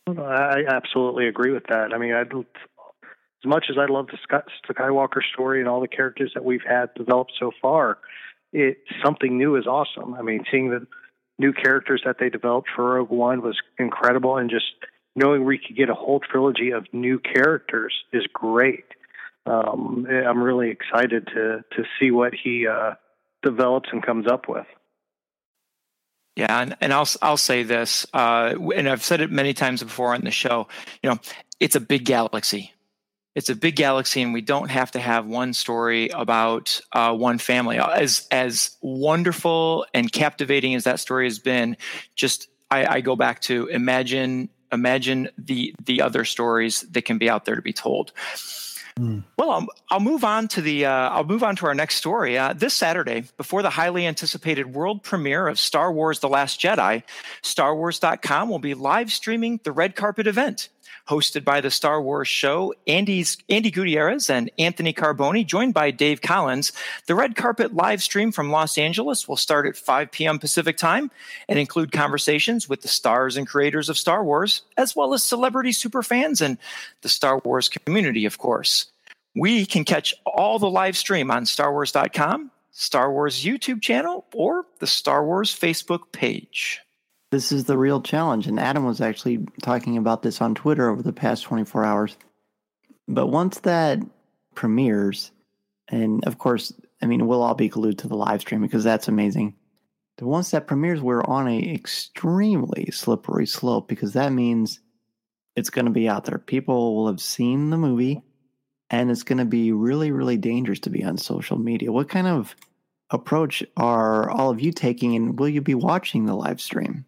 I absolutely agree with that. I mean, I'd, as much as I love the Skywalker story and all the characters that we've had developed so far, it something new is awesome. I mean, seeing the new characters that they developed for Rogue One was incredible, and just knowing we could get a whole trilogy of new characters is great. Um, I'm really excited to to see what he uh, develops and comes up with. Yeah, and, and I'll I'll say this, uh, and I've said it many times before on the show. You know, it's a big galaxy. It's a big galaxy, and we don't have to have one story about uh, one family. As as wonderful and captivating as that story has been, just I, I go back to imagine imagine the the other stories that can be out there to be told. Mm. Well, I'll, I'll move on to the uh, I'll move on to our next story. Uh, this Saturday, before the highly anticipated world premiere of Star Wars: The Last Jedi, Star Wars dot com will be live streaming the red carpet event. Hosted by the Star Wars Show, Andy's, Andy Gutierrez and Anthony Carboni, joined by Dave Collins. The red carpet live stream from Los Angeles will start at five p.m. Pacific time and include conversations with the stars and creators of Star Wars, as well as celebrity superfans and the Star Wars community, of course. We can catch all the live stream on Star Wars dot com, Star Wars YouTube channel, or the Star Wars Facebook page. This is the real challenge, and Adam was actually talking about this on Twitter over the past twenty-four hours. But once that premieres, and of course, I mean, we'll all be glued to the live stream because that's amazing. But once that premieres, we're on a extremely slippery slope because that means it's going to be out there. People will have seen the movie, and it's going to be really, really dangerous to be on social media. What kind of approach are all of you taking, and will you be watching the live stream?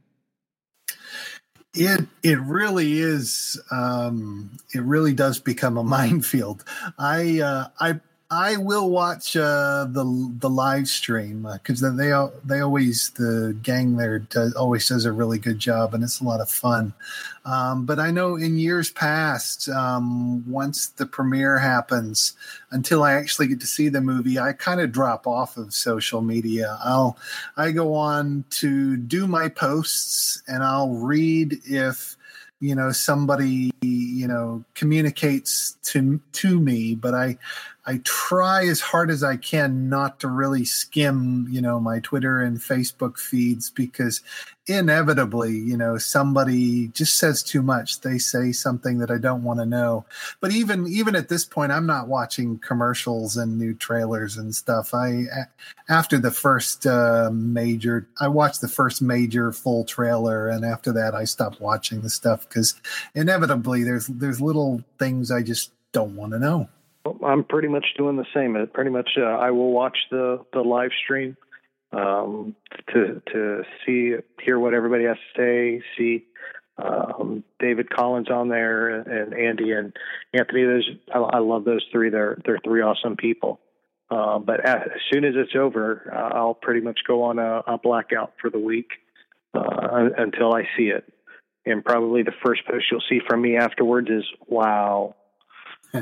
It it really is. Um, it really does become a minefield. I uh, I I will watch uh, the the live stream because uh, they they always the gang there does, always does a really good job, and it's a lot of fun. Um, but I know in years past, um, once the premiere happens, until I actually get to see the movie, I kind of drop off of social media. I'll I go on to do my posts, and I'll read if you know somebody you know communicates to to me, but I. I try as hard as I can not to really skim, you know, my Twitter and Facebook feeds because inevitably, you know, somebody just says too much. They say something that I don't want to know. But even even at this point, I'm not watching commercials and new trailers and stuff. I after the first uh, major, I watched the first major full trailer, and after that, I stopped watching the stuff because inevitably, there's there's little things I just don't want to know. I'm pretty much doing the same. It pretty much, uh, I will watch the, the live stream um, to to see, hear what everybody has to say. See um, David Collins on there, and Andy and Anthony. Those I, I love those three. They're they're three awesome people. Uh, but as soon as it's over, uh, I'll pretty much go on a, a blackout for the week uh, until I see it. And probably the first post you'll see from me afterwards is "Wow." Uh,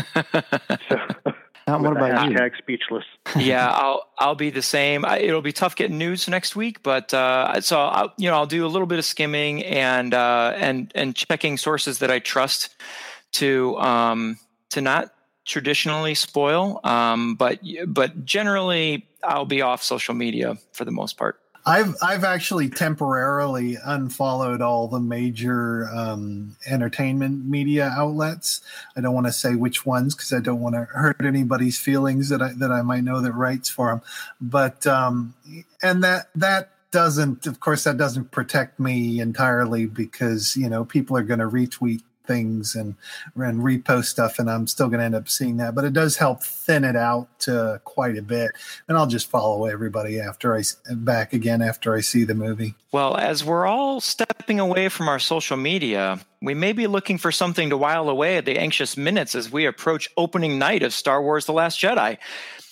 so, Tom, what about you? Hashtag speechless. Yeah, I'll I'll be the same. I, it'll be tough getting news next week, but uh, so I'll, you know I'll do a little bit of skimming and uh, and and checking sources that I trust to um, to not traditionally spoil. Um, but but generally, I'll be off social media for the most part. I've I've actually temporarily unfollowed all the major um, entertainment media outlets. I don't want to say which ones because I don't want to hurt anybody's feelings that I that I might know that writes for them. But um, and that that doesn't, of course, that doesn't protect me entirely because you know people are going to retweet things and and repost stuff, and I'm still going to end up seeing that. But it does help thin it out uh, quite a bit, and I'll just follow everybody after I back again after I see the movie. Well, as we're all stepping away from our social media, we may be looking for something to while away the anxious minutes as we approach opening night of Star Wars: The Last Jedi.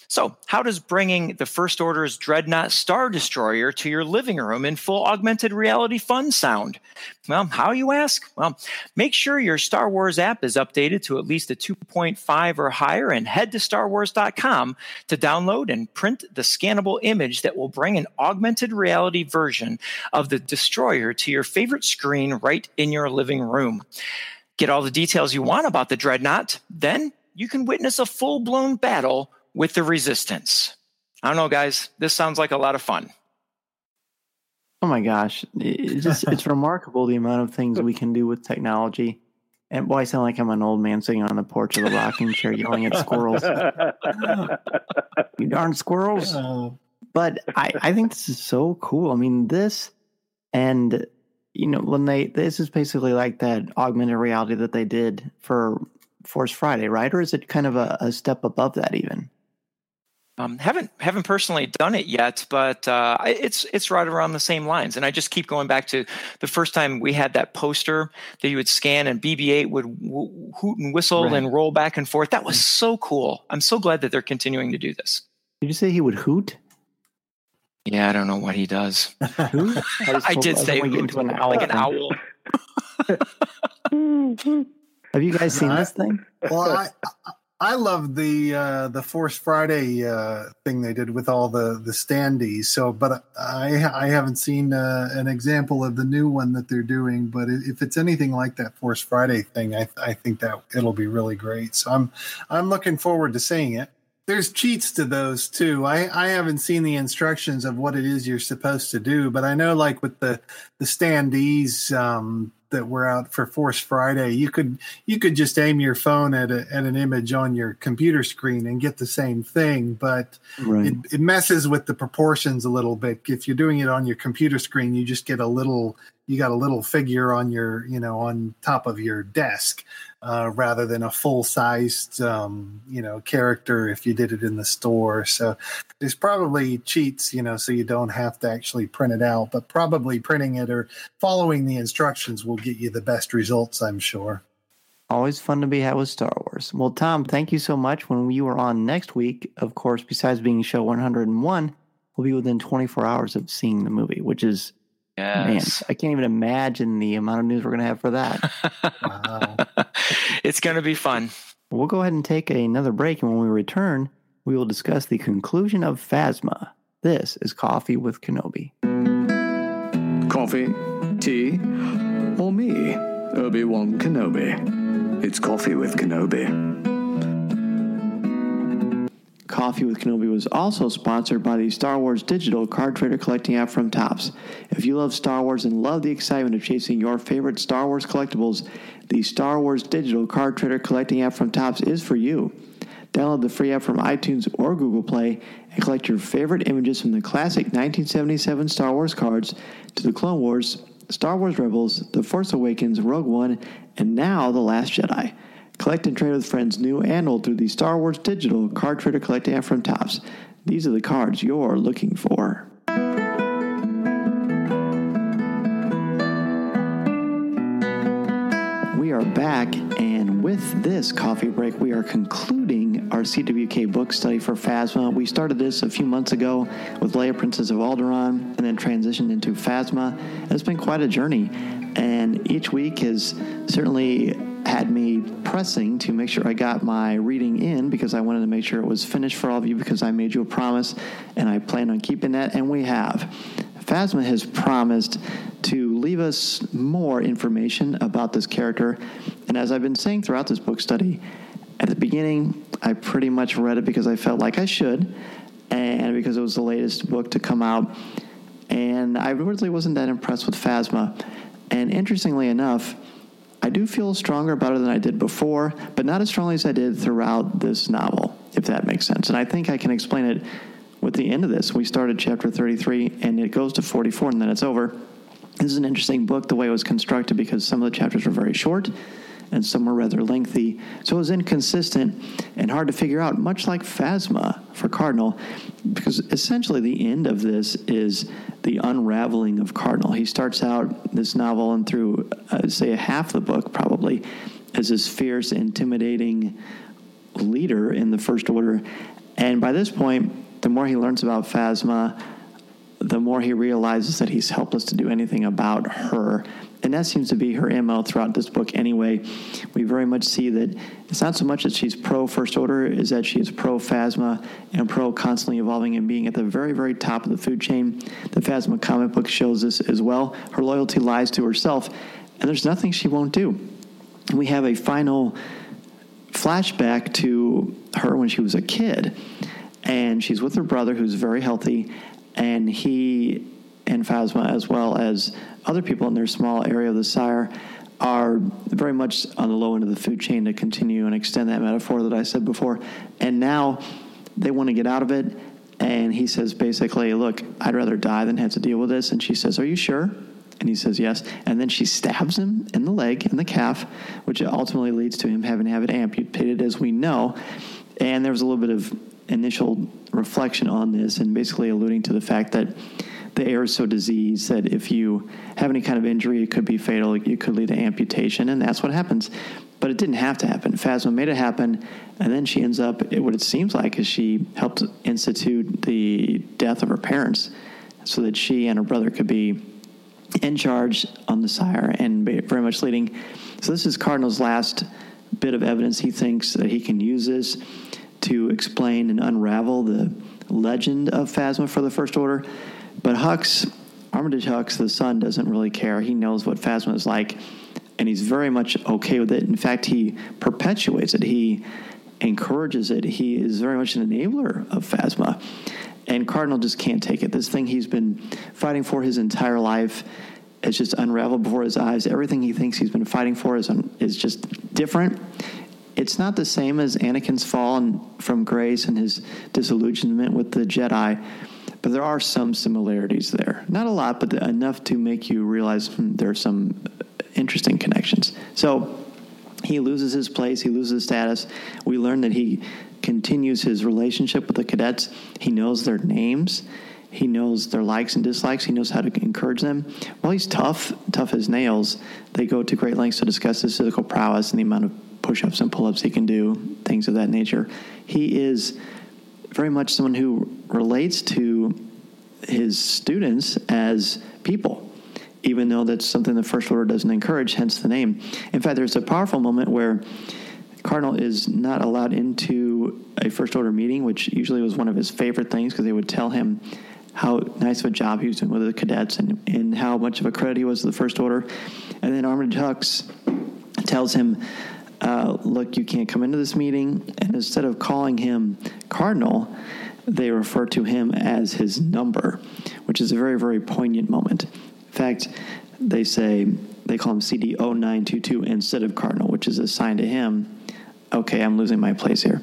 So, how does bringing the First Order's Dreadnought Star Destroyer to your living room in full augmented reality fun sound? Well, how, you ask? Well, make sure your Star Wars app is updated to at least a two point five or higher, and head to star wars dot com to download and print the scannable image that will bring an augmented reality version of the Destroyer to your favorite screen right in your living room. Get all the details you want about the Dreadnought, then you can witness a full-blown battle with the Resistance. I don't know, guys. This sounds like a lot of fun. Oh my gosh. It's just, it's remarkable the amount of things we can do with technology. And boy, I sound like I'm an old man sitting on the porch of the rocking chair yelling at squirrels. You darn squirrels. But I, I think this is so cool. I mean, this and, you know, when they, this is basically like that augmented reality that they did for Force Friday, right? Or is it kind of a, a step above that even? Um, haven't haven't personally done it yet, but uh, it's it's right around the same lines. And I just keep going back to the first time we had that poster that you would scan and B B eight would w- hoot and whistle right. and roll back and forth. That was so cool. I'm so glad that they're continuing to do this. Did you say he would hoot? Yeah, I don't know what he does. Hoot? I, I did say hoot, into an owl like an owl. Have you guys seen this thing? Well, I, I love the uh, the Force Friday uh, thing they did with all the, the standees. So, but I I haven't seen uh, an example of the new one that they're doing. But if it's anything like that Force Friday thing, I I think that it'll be really great. So I'm I'm looking forward to seeing it. There's cheats to those too. I, I haven't seen the instructions of what it is you're supposed to do, but I know like with the the standees um, that were out for Force Friday, you could you could just aim your phone at a, at an image on your computer screen and get the same thing, but right. it, it messes with the proportions a little bit. If you're doing it on your computer screen, you just get a little you got a little figure on your you know on top of your desk. Uh, rather than a full-sized, um, you know, character if you did it in the store. So there's probably cheats, you know, so you don't have to actually print it out. But probably printing it or following the instructions will get you the best results, I'm sure. Always fun to be had with Star Wars. Well, Tom, thank you so much. When you are on next week, of course, besides being show one hundred one, we'll be within twenty-four hours of seeing the movie, which is Yes. Man, I can't even imagine the amount of news we're going to have for that. Wow. It's going to be fun. We'll go ahead and take another break, and when we return, we will discuss the conclusion of Phasma. This is Coffee with Kenobi. Coffee, tea, or me, Obi-Wan Kenobi. It's Coffee with Kenobi. Coffee with Kenobi was also sponsored by the Star Wars Digital Card Trader Collecting app from Topps. If you love Star Wars and love the excitement of chasing your favorite Star Wars collectibles, the Star Wars Digital Card Trader Collecting app from Topps is for you. Download the free app from iTunes or Google Play and collect your favorite images from the classic nineteen seventy-seven Star Wars cards to the Clone Wars, Star Wars Rebels, The Force Awakens, Rogue One, and now The Last Jedi. Collect and trade with friends new and old through the Star Wars Digital Card Trader Collecting app from Topps. These are the cards you're looking for. We are back, and with this coffee break, we are concluding our C W K book study for Phasma. We started this a few months ago with Leia, Princess of Alderaan, and then transitioned into Phasma. And it's been quite a journey, and each week has certainly had me pressing to make sure I got my reading in because I wanted to make sure it was finished for all of you because I made you a promise, and I plan on keeping that, and we have. Phasma has promised to leave us more information about this character, and as I've been saying throughout this book study, at the beginning, I pretty much read it because I felt like I should, and because it was the latest book to come out, and I really wasn't that impressed with Phasma. And interestingly enough, I do feel stronger about it than I did before, but not as strongly as I did throughout this novel, if that makes sense. And I think I can explain it with the end of this. We started chapter thirty-three, and it goes to forty-four, and then it's over. This is an interesting book, the way it was constructed, because some of the chapters were very short, and some were rather lengthy. So it was inconsistent and hard to figure out, much like Phasma for Cardinal, because essentially the end of this is the unraveling of Cardinal. He starts out this novel and through, uh, say, half the book probably, as this fierce, intimidating leader in the First Order, And by this point, the more he learns about Phasma, the more he realizes that he's helpless to do anything about her. And that seems to be her M O throughout this book anyway. We very much see that it's not so much that she's pro-First Order, is that she is pro-Phasma and pro-constantly evolving and being at the very, very top of the food chain. The Phasma comic book shows this as well. Her loyalty lies to herself, and there's nothing she won't do. We have a final flashback to her when she was a kid, and she's with her brother, who's very healthy, and he and Phasma, as well as other people in their small area of the Sire, are very much on the low end of the food chain, to continue and extend that metaphor that I said before. And now they want to get out of it, and he says basically, look, I'd rather die than have to deal with this. And she says, are you sure? And he says, yes. And then she stabs him in the leg, in the calf, which ultimately leads to him having to have it amputated, as we know. And there was a little bit of initial reflection on this, and basically alluding to the fact that the air is so diseased that if you have any kind of injury, it could be fatal. It could lead to amputation, and that's what happens. But it didn't have to happen. Phasma made it happen, and then she ends up, what it seems like is she helped institute the death of her parents so that she and her brother could be in charge on the Sire, and very much leading. So this is Cardinal's last bit of evidence. He thinks that he can use this to explain and unravel the legend of Phasma for the First Order. But Hux, Armitage Hux, the son, doesn't really care. He knows what Phasma is like, and he's very much okay with it. In fact, he perpetuates it. He encourages it. He is very much an enabler of Phasma. And Cardinal just can't take it. This thing he's been fighting for his entire life is just unraveled before his eyes. Everything he thinks he's been fighting for is, un- is just different. It's not the same as Anakin's fall and, from grace and his disillusionment with the Jedi, but there are some similarities there. Not a lot, but enough to make you realize hmm, there are some interesting connections. So he loses his place. He loses his status. We learn that he continues his relationship with the cadets. He knows their names. He knows their likes and dislikes. He knows how to encourage them. While he's tough, tough as nails, they go to great lengths to discuss his physical prowess and the amount of push-ups and pull-ups he can do, things of that nature. He is very much someone who relates to his students as people, even though that's something the First Order doesn't encourage, hence the name. In fact, there's a powerful moment where Cardinal is not allowed into a First Order meeting, which usually was one of his favorite things, because they would tell him how nice of a job he was doing with the cadets and, and how much of a credit he was to the First Order. And then Armitage Hux tells him, uh, look, you can't come into this meeting. And instead of calling him Cardinal, they refer to him as his number, which is a very, very poignant moment. In fact, they say, they call him C D zero nine two two instead of Cardinal, which is a sign to him, okay, I'm losing my place here.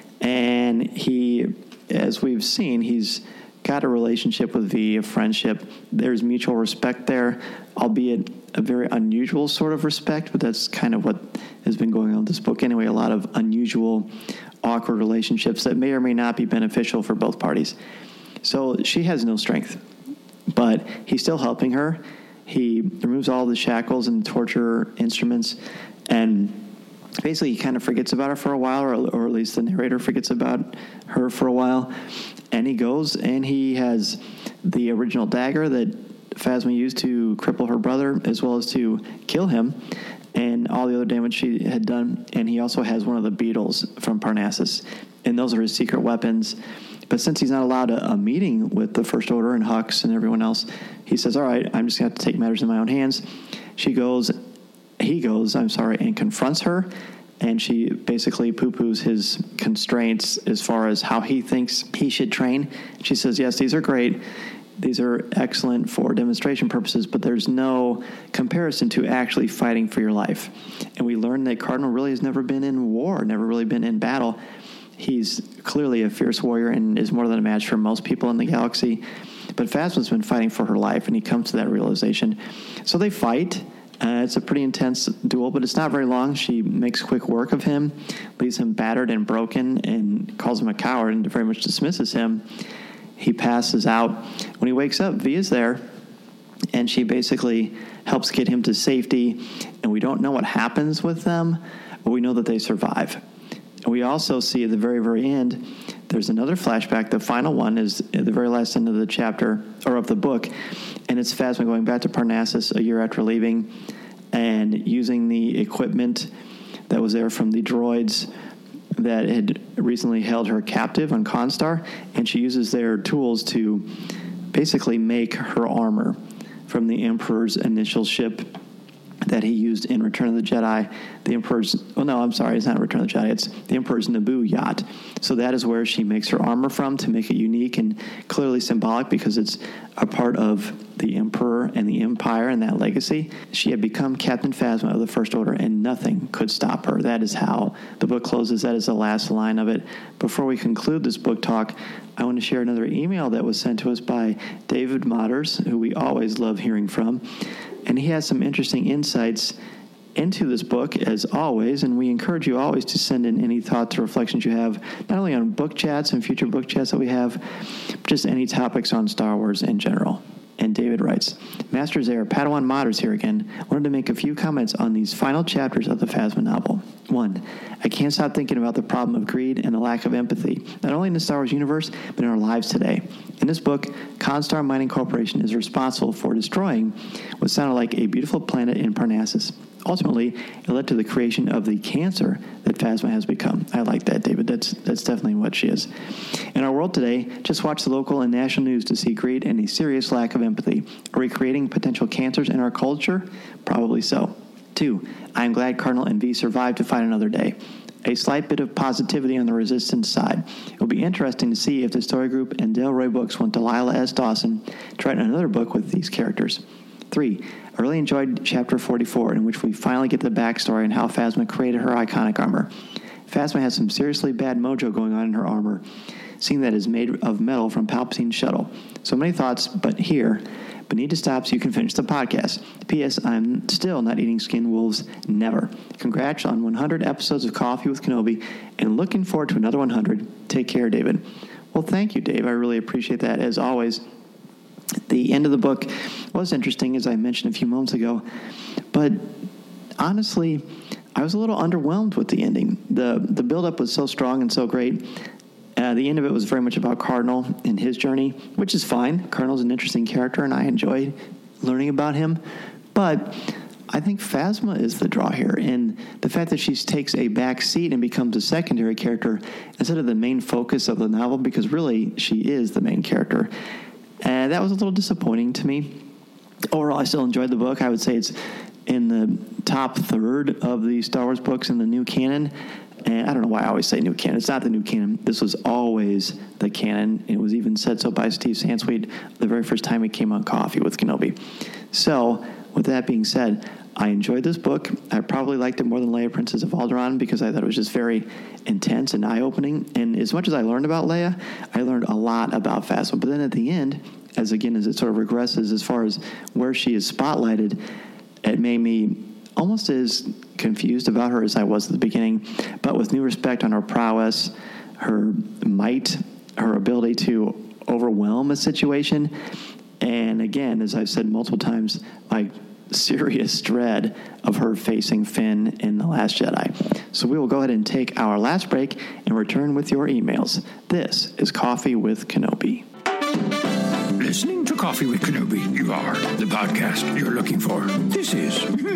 And he, as we've seen, he's got a relationship with V, a friendship. There's mutual respect there, albeit a very unusual sort of respect, but that's kind of what has been going on in this book anyway, a lot of unusual, awkward relationships that may or may not be beneficial for both parties. So she has no strength, but he's still helping her. He removes all the shackles and torture instruments, and basically he kind of forgets about her for a while, or, or at least the narrator forgets about her for a while. And he goes and he has the original dagger that Phasma used to cripple her brother, as well as to kill him, and all the other damage she had done. And he also has one of the beetles from Parnassus, and those are his secret weapons. But since he's not allowed a, a meeting with the First Order and Hux and everyone else, he says, all right, I'm just going to have to take matters in my own hands. She goes, he goes, I'm sorry, and confronts her, and she basically poo-poos his constraints as far as how he thinks he should train. She says, yes, these are great. These are excellent for demonstration purposes, but there's no comparison to actually fighting for your life. And we learn that Cardinal really has never been in war, never really been in battle. He's clearly a fierce warrior and is more than a match for most people in the galaxy. But Phasma's been fighting for her life, and he comes to that realization. So they fight. Uh, it's a pretty intense duel, but it's not very long. She makes quick work of him, leaves him battered and broken, and calls him a coward and very much dismisses him. He passes out. When he wakes up, V is there, and she basically helps get him to safety. And we don't know what happens with them, but we know that they survive. And we also see at the very, very end there's another flashback. The final one is at the very last end of the chapter, or of the book, and it's Phasma going back to Parnassus a year after leaving and using the equipment that was there from the droids that had recently held her captive on Constar, and she uses their tools to basically make her armor from the Emperor's initial ship that he used in Return of the Jedi. The Emperor's, oh no, I'm sorry, it's not Return of the Jedi, it's the Emperor's Naboo yacht. So that is where she makes her armor from to make it unique and clearly symbolic because it's a part of the Emperor and the Empire and that legacy. She had become Captain Phasma of the First Order and nothing could stop her. That is how the book closes. That is the last line of it. Before we conclude this book talk, I want to share another email that was sent to us by David Motters, who we always love hearing from. And he has some interesting insights into this book, as always, and we encourage you always to send in any thoughts or reflections you have, not only on book chats and future book chats that we have, but just any topics on Star Wars in general. And David writes, Masters Air, Padawan Motters here again. Wanted to make a few comments on these final chapters of the Phasma novel. One, I can't stop thinking about the problem of greed and the lack of empathy, not only in the Star Wars universe, but in our lives today. In this book, Constar Mining Corporation is responsible for destroying what sounded like a beautiful planet in Parnassus. Ultimately, it led to the creation of the cancer that Phasma has become. I like that, David. That's that's definitely what she is. In our world today, just watch the local and national news to see greed and a serious lack of empathy. Are we creating potential cancers in our culture? Probably so. Two, I am glad Cardinal and V survived to fight another day. A slight bit of positivity on the Resistance side. It will be interesting to see if the Story Group and Delroy Books want Delilah S. Dawson to write another book with these characters. Three, I really enjoyed Chapter forty-four, in which we finally get the backstory on how Phasma created her iconic armor. Phasma has some seriously bad mojo going on in her armor, seeing that it is made of metal from Palpatine's shuttle. So many thoughts, but here, but need to stop so you can finish the podcast. P S. I'm still not eating skin wolves. Never. Congrats on one hundred episodes of Coffee with Kenobi, and looking forward to another one hundred. Take care, David. Well, thank you, Dave. I really appreciate that, as always. The end of the book was interesting, as I mentioned a few moments ago, but honestly, I was a little underwhelmed with the ending. The the build-up was so strong and so great. Uh, the end of it was very much about Cardinal and his journey, which is fine. Cardinal's an interesting character, and I enjoyed learning about him. But I think Phasma is the draw here, and the fact that she takes a back seat and becomes a secondary character instead of the main focus of the novel, because really she is the main character. And that was a little disappointing to me. Overall, I still enjoyed the book. I would say it's in the top third of the Star Wars books in the new canon. And I don't know why I always say new canon. It's not the new canon. This was always the canon. It was even said so by Steve Sansweet the very first time he came on Coffee with Kenobi. So, with that being said, I enjoyed this book. I probably liked it more than Leia, Princess of Alderaan, because I thought it was just very intense and eye-opening. And as much as I learned about Leia, I learned a lot about Phasma. But then at the end, as again, as it sort of regresses as far as where she is spotlighted, it made me almost as confused about her as I was at the beginning, but with new respect on her prowess, her might, her ability to overwhelm a situation. And again, as I've said multiple times, like serious dread of her facing Finn in The Last Jedi. So we will go ahead and take our last break and return with your emails. This is Coffee with Kenobi. Listening to Coffee with Kenobi, you are the podcast you're looking for. This is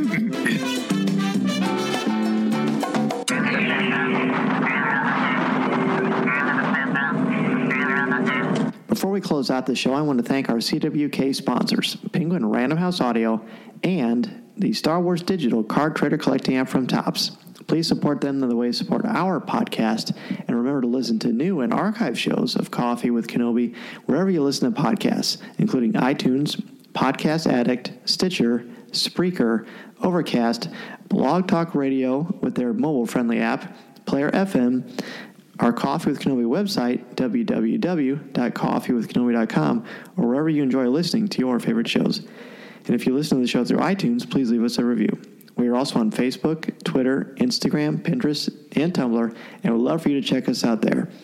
Before we close out the show, I want to thank our C W K sponsors, Penguin Random House Audio and the Star Wars Digital Card Trader Collecting app from Topps. Please support them in the way to support our podcast, and remember to listen to new and archive shows of Coffee with Kenobi wherever you listen to podcasts, including iTunes, Podcast Addict, Stitcher, Spreaker, Overcast, Blog Talk Radio with their mobile-friendly app, Player F M, our Coffee with Kenobi website, w w w dot coffee with kenobi dot com, or wherever you enjoy listening to your favorite shows. And if you listen to the show through iTunes, please leave us a review. We are also on Facebook, Twitter, Instagram, Pinterest, and Tumblr, and we'd love for you to check us out there.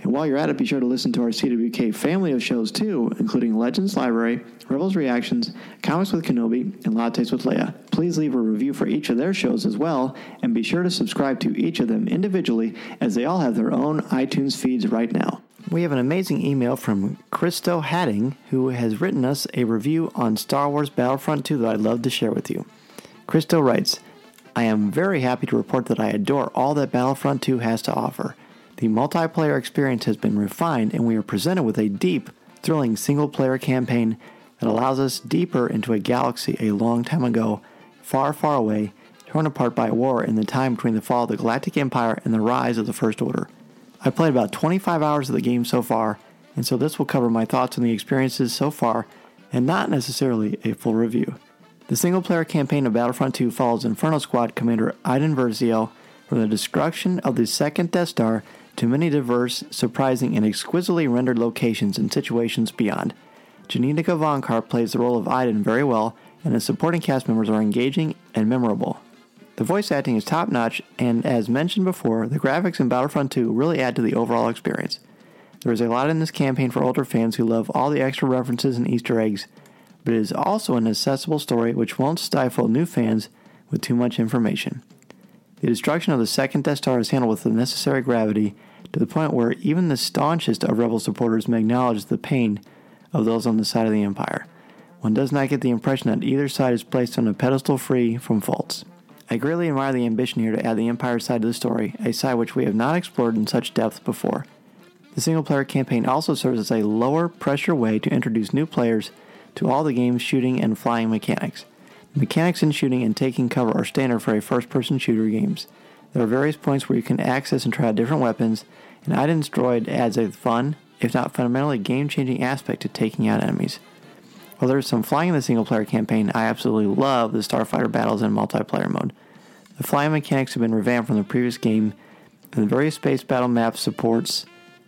And while you're at it, be sure to listen to our C W K family of shows too, including Legends Library, Rebels Reactions, Comics with Kenobi, and Lattes with Leia. Please leave a review for each of their shows as well, and be sure to subscribe to each of them individually, as they all have their own iTunes feeds right now. We have an amazing email from Christo Hatting, who has written us a review on Star Wars Battlefront two that I'd love to share with you. Christo writes, I am very happy to report that I adore all that Battlefront two has to offer. The multiplayer experience has been refined, and we are presented with a deep, thrilling single-player campaign that allows us deeper into a galaxy a long time ago, far, far away, torn apart by war in the time between the fall of the Galactic Empire and the rise of the First Order. I played about twenty-five hours of the game so far, and so this will cover my thoughts on the experiences so far, and not necessarily a full review. The single-player campaign of Battlefront two follows Inferno Squad Commander Iden Versio from the destruction of the second Death Star to many diverse, surprising, and exquisitely rendered locations and situations beyond. Janika Vonkar plays the role of Iden very well, and the supporting cast members are engaging and memorable. The voice acting is top-notch, and as mentioned before, the graphics in Battlefront two really add to the overall experience. There is a lot in this campaign for older fans who love all the extra references and Easter eggs, but it is also an accessible story which won't stifle new fans with too much information. The destruction of the second Death Star is handled with the necessary gravity, to the point where even the staunchest of Rebel supporters may acknowledge the pain of those on the side of the Empire. One does not get the impression that either side is placed on a pedestal free from faults. I greatly admire the ambition here to add the Empire side to the story, a side which we have not explored in such depth before. The single-player campaign also serves as a lower-pressure way to introduce new players to all the game's shooting and flying mechanics. The mechanics in shooting and taking cover are standard for a first-person shooter games. There are various points where you can access and try out different weapons, and Iden's droid adds a fun, if not fundamentally game-changing aspect to taking out enemies. While there is some flying in the single-player campaign, I absolutely love the starfighter battles in multiplayer mode. The flying mechanics have been revamped from the previous game, and the various space battle maps supports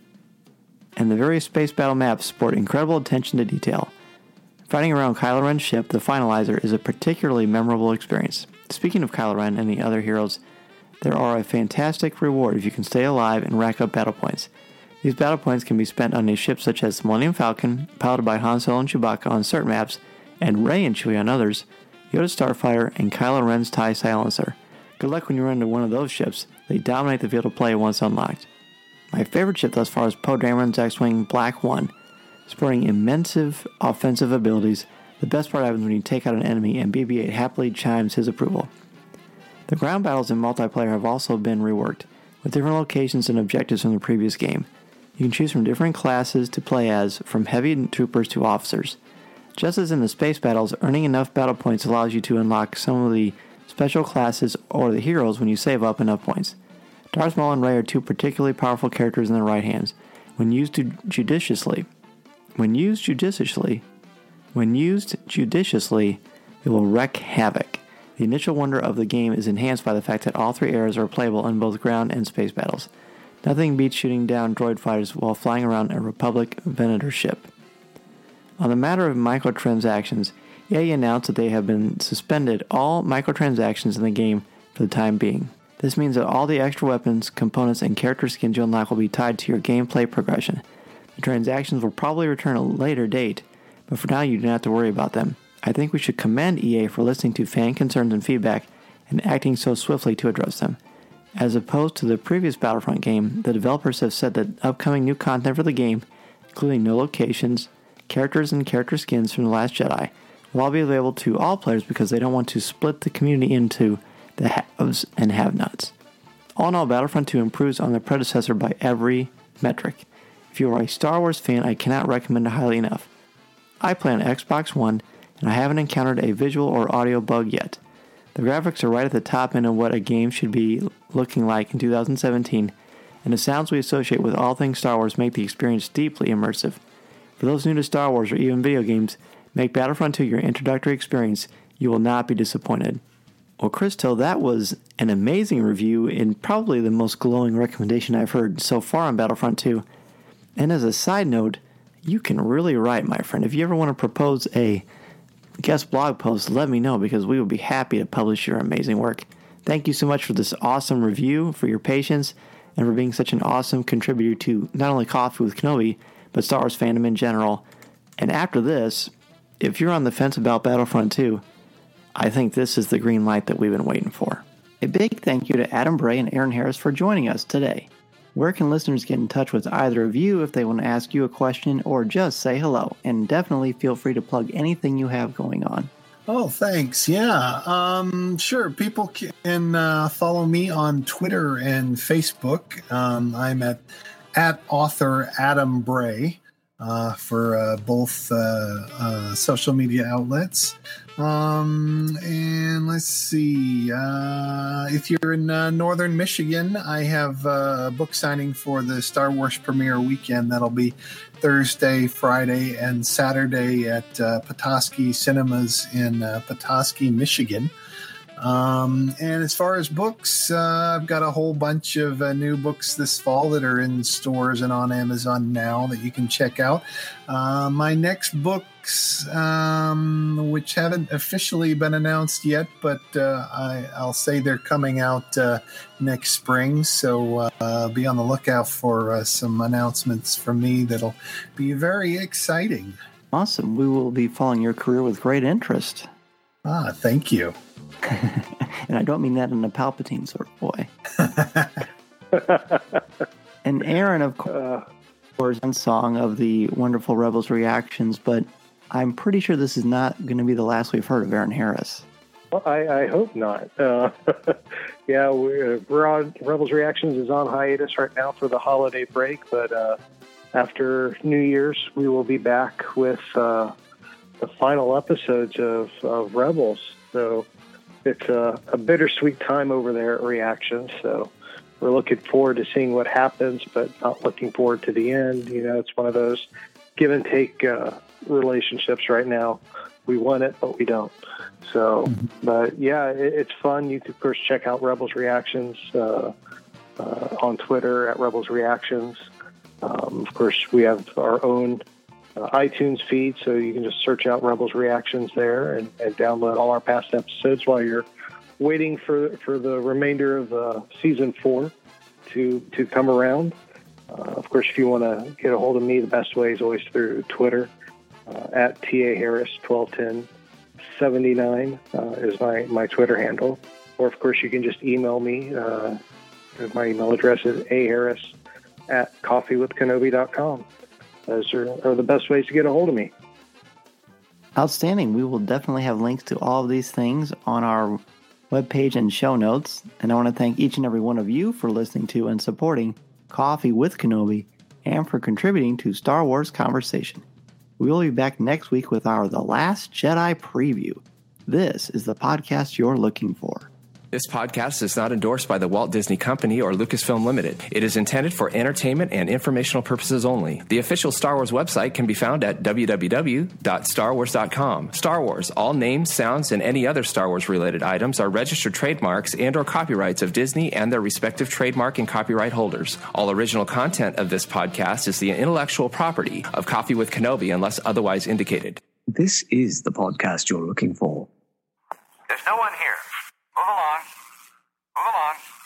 and the various space battle maps support incredible attention to detail. Fighting around Kylo Ren's ship, the Finalizer, is a particularly memorable experience. Speaking of Kylo Ren and the other heroes, there are a fantastic reward if you can stay alive and rack up battle points. These battle points can be spent on a ship such as the Millennium Falcon, piloted by Han Solo and Chewbacca on certain maps, and Rey and Chewie on others, Yoda's Starfighter, and Kylo Ren's TIE Silencer. Good luck when you run into one of those ships. They dominate the field of play once unlocked. My favorite ship thus far is Poe Dameron's X-Wing Black One. Sporting immense offensive abilities, the best part happens when you take out an enemy and B B eight happily chimes his approval. The ground battles in multiplayer have also been reworked, with different locations and objectives from the previous game. You can choose from different classes to play as, from heavy troopers to officers. Just as in the space battles, earning enough battle points allows you to unlock some of the special classes or the heroes when you save up enough points. Darth Maul and Rey are two particularly powerful characters in their right hands. When used judiciously, when used judiciously, when used judiciously, it will wreak havoc. The initial wonder of the game is enhanced by the fact that all three eras are playable in both ground and space battles. Nothing beats shooting down droid fighters while flying around a Republic Venator ship. On the matter of microtransactions, E A announced that they have been suspended all microtransactions in the game for the time being. This means that all the extra weapons, components, and character skins you unlock will be tied to your gameplay progression. The transactions will probably return at a later date, but for now you do not have to worry about them. I think we should commend E A for listening to fan concerns and feedback and acting so swiftly to address them. As opposed to the previous Battlefront game, the developers have said that upcoming new content for the game, including new locations, characters, and character skins from The Last Jedi, will all be available to all players because they don't want to split the community into the haves and have-nots. All in all, Battlefront two improves on the predecessor by every metric. If you are a Star Wars fan, I cannot recommend it highly enough. I play on Xbox One, and I haven't encountered a visual or audio bug yet. The graphics are right at the top end of what a game should be looking like in two thousand seventeen, and the sounds we associate with all things Star Wars make the experience deeply immersive. For those new to Star Wars or even video games, make Battlefront two your introductory experience. You will not be disappointed. Well, Christo, that was an amazing review and probably the most glowing recommendation I've heard so far on Battlefront two. And as a side note, you can really write, my friend. If you ever want to propose a guest blog post, let me know because we would be happy to publish your amazing work. Thank you so much for this awesome review, for your patience, and for being such an awesome contributor to not only Coffee with Kenobi, but Star Wars fandom in general. And after this, if you're on the fence about Battlefront two, I think this is the green light that we've been waiting for. A big thank you to Adam Bray and Aaron Harris for joining us today. Where can listeners get in touch with either of you if they want to ask you a question or just say hello? And definitely feel free to plug anything you have going on. Oh, thanks. Yeah, um, sure. People can uh, follow me on Twitter and Facebook. Um, I'm at at author Adam Bray uh, for uh, both uh, uh, social media outlets. Um, and let's see. Uh, if you're in uh, northern Michigan, I have uh, a book signing for the Star Wars premiere weekend. That'll be Thursday, Friday, and Saturday at uh, Petoskey Cinemas in uh, Petoskey, Michigan. Um, and as far as books, uh, I've got a whole bunch of uh, new books this fall that are in stores and on Amazon now that you can check out. Uh, my next books, um, which haven't officially been announced yet, but uh, I, I'll say they're coming out uh, next spring. So uh, be on the lookout for uh, some announcements from me that'll be very exciting. Awesome. We will be following your career with great interest. Ah, thank you. And I don't mean that in a Palpatine sort of way. And Aaron, of course, one song of the wonderful Rebels reactions, but I'm pretty sure this is not going to be the last we've heard of Aaron Harris. Well, I, I hope not. Uh, yeah, we're, we're on, Rebels Reactions is on hiatus right now for the holiday break, but uh, after New Year's, we will be back with uh, the final episodes of, of Rebels. So it's a, a bittersweet time over there at Reactions. So we're looking forward to seeing what happens, but not looking forward to the end. You know, it's one of those give and take uh, relationships right now. We want it, but we don't. So, but yeah, it, it's fun. You can, of course, check out Rebels Reactions uh, uh, on Twitter at Rebels Reactions. Um, of course, we have our own Uh, iTunes feed, so you can just search out Rebels Reactions there and, and download all our past episodes while you're waiting for for the remainder of uh, season four to to come around. Uh, of course, if you want to get a hold of me, the best way is always through Twitter uh, at T A Harris twelve ten seventy-nine uh, is my my Twitter handle. Or of course, you can just email me. Uh, my email address is a harris at coffee with kenobi dot com. Those are, are the best ways to get a hold of me. Outstanding. We will definitely have links to all of these things on our webpage and show notes. And I want to thank each and every one of you for listening to and supporting Coffee with Kenobi and for contributing to Star Wars Conversation. We will be back next week with our The Last Jedi preview. This is the podcast you're looking for. This podcast is not endorsed by the Walt Disney Company or Lucasfilm Limited. It is intended for entertainment and informational purposes only. The official Star Wars website can be found at w w w dot star wars dot com. Star Wars, all names, sounds, and any other Star Wars-related items are registered trademarks and or copyrights of Disney and their respective trademark and copyright holders. All original content of this podcast is the intellectual property of Coffee with Kenobi unless otherwise indicated. This is the podcast you're looking for. There's no one here. Move along. Move along.